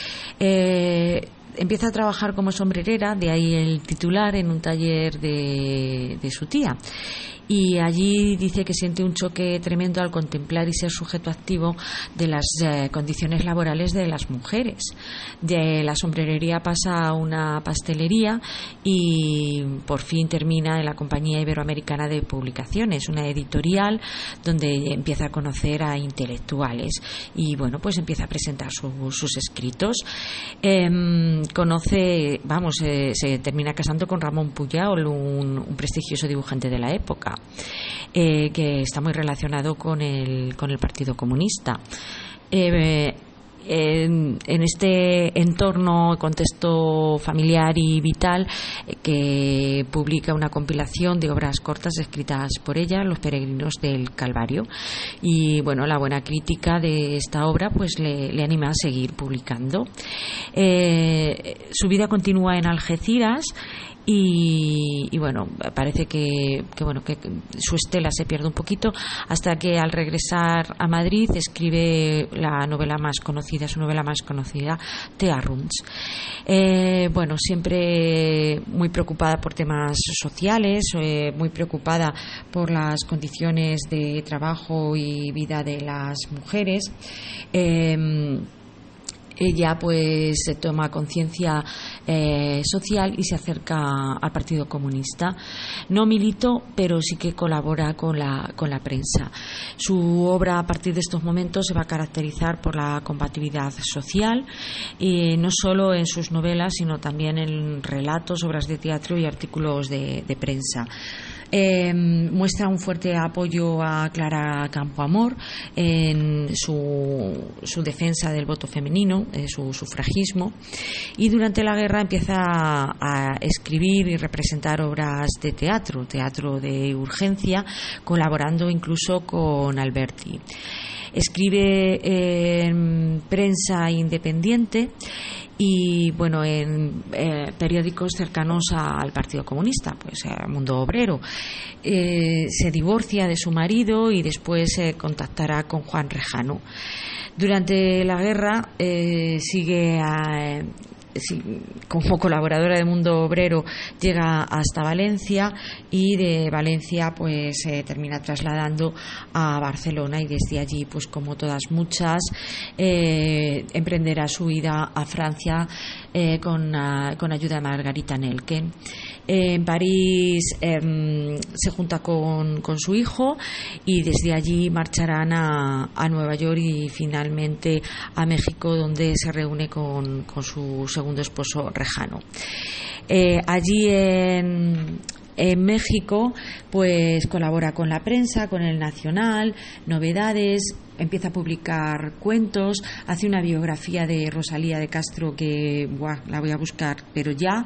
Eh, Empieza a trabajar como sombrerera, de ahí el titular, en un taller de, de su tía. Y allí dice que siente un choque tremendo al contemplar y ser sujeto activo de las eh, condiciones laborales de las mujeres. De la sombrerería pasa a una pastelería y por fin termina en la Compañía Iberoamericana de Publicaciones, una editorial donde empieza a conocer a intelectuales y, bueno, pues empieza a presentar su, sus escritos. Eh, conoce, vamos, eh, se termina casando con Ramón Pujol, un, un prestigioso dibujante de la época, eh, que está muy relacionado con el, con el Partido Comunista. Eh, En, en este entorno, contexto familiar y vital, eh, que publica una compilación de obras cortas escritas por ella, Los peregrinos del Calvario. Y bueno, la buena crítica de esta obra pues le, le anima a seguir publicando. Eh, su vida continúa en Algeciras. Y, y bueno, parece que, que bueno que su estela se pierde un poquito hasta que al regresar a Madrid escribe la novela más conocida, su novela más conocida, Tearrunds. Eh, bueno, siempre muy preocupada por temas sociales, eh, muy preocupada por las condiciones de trabajo y vida de las mujeres. Eh, Ella pues se toma conciencia eh, social y se acerca al Partido Comunista. No militó, pero sí que colabora con la, con la prensa. Su obra a partir de estos momentos se va a caracterizar por la combatividad social, y no solo en sus novelas, sino también en relatos, obras de teatro y artículos de, de prensa. Eh, muestra un fuerte apoyo a Clara Campoamor en su, su defensa del voto femenino, eh, su sufragismo, y durante la guerra empieza a, a escribir y representar obras de teatro, teatro de urgencia, colaborando incluso con Alberti. Escribe en prensa independiente y bueno en eh, periódicos cercanos a, al Partido Comunista, pues al Mundo Obrero. Eh, se divorcia de su marido y después se eh, contactará con Juan Rejano. Durante la guerra eh, sigue a, eh, como colaboradora de Mundo Obrero, llega hasta Valencia y de Valencia pues se eh, termina trasladando a Barcelona, y desde allí pues como todas muchas eh, emprenderá su ida a Francia eh, con, uh, con ayuda de Margarita Nelken. En París eh, se junta con, con su hijo y desde allí marcharán a, a Nueva York y finalmente a México, donde se reúne con, con su segundo esposo Rejano. Eh, allí en, en México pues colabora con la prensa, con El Nacional, Novedades, empieza a publicar cuentos, hace una biografía de Rosalía de Castro que buah, la voy a buscar pero ya,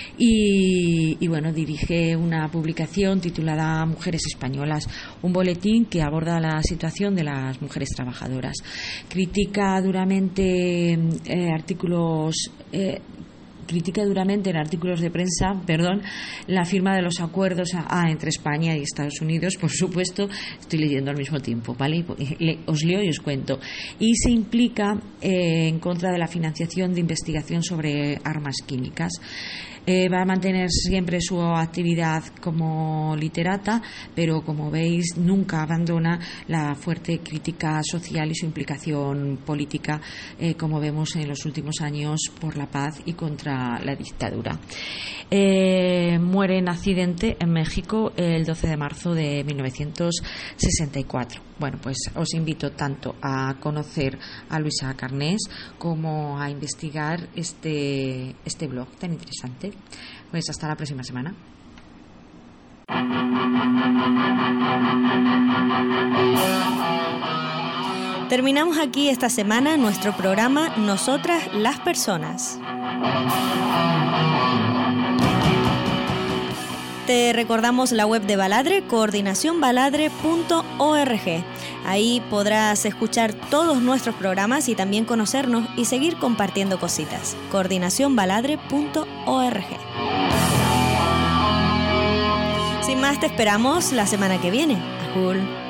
y, y bueno, dirige una publicación titulada Mujeres Españolas, un boletín que aborda la situación de las mujeres trabajadoras. Critica duramente eh, artículos eh, critica duramente en artículos de prensa, perdón, la firma de los acuerdos ah, entre España y Estados Unidos, por supuesto, estoy leyendo al mismo tiempo, ¿vale? Os leo y os cuento. Y se implica eh, en contra de la financiación de investigación sobre armas químicas. Eh, va a mantener siempre su actividad como literata, pero como veis nunca abandona la fuerte crítica social y su implicación política, eh, como vemos en los últimos años, por la paz y contra la dictadura. Eh, muere en accidente en México el doce de marzo de mil novecientos sesenta y cuatro. Bueno, pues os invito tanto a conocer a Luisa Carnés como a investigar este, este blog tan interesante. Pues hasta la próxima semana. Terminamos aquí esta semana nuestro programa Nosotras las Personas. Te recordamos la web de Baladre, coordinación baladre punto org. Ahí podrás escuchar todos nuestros programas y también conocernos y seguir compartiendo cositas. coordinación baladre punto org. Sin más, te esperamos la semana que viene. Ajul.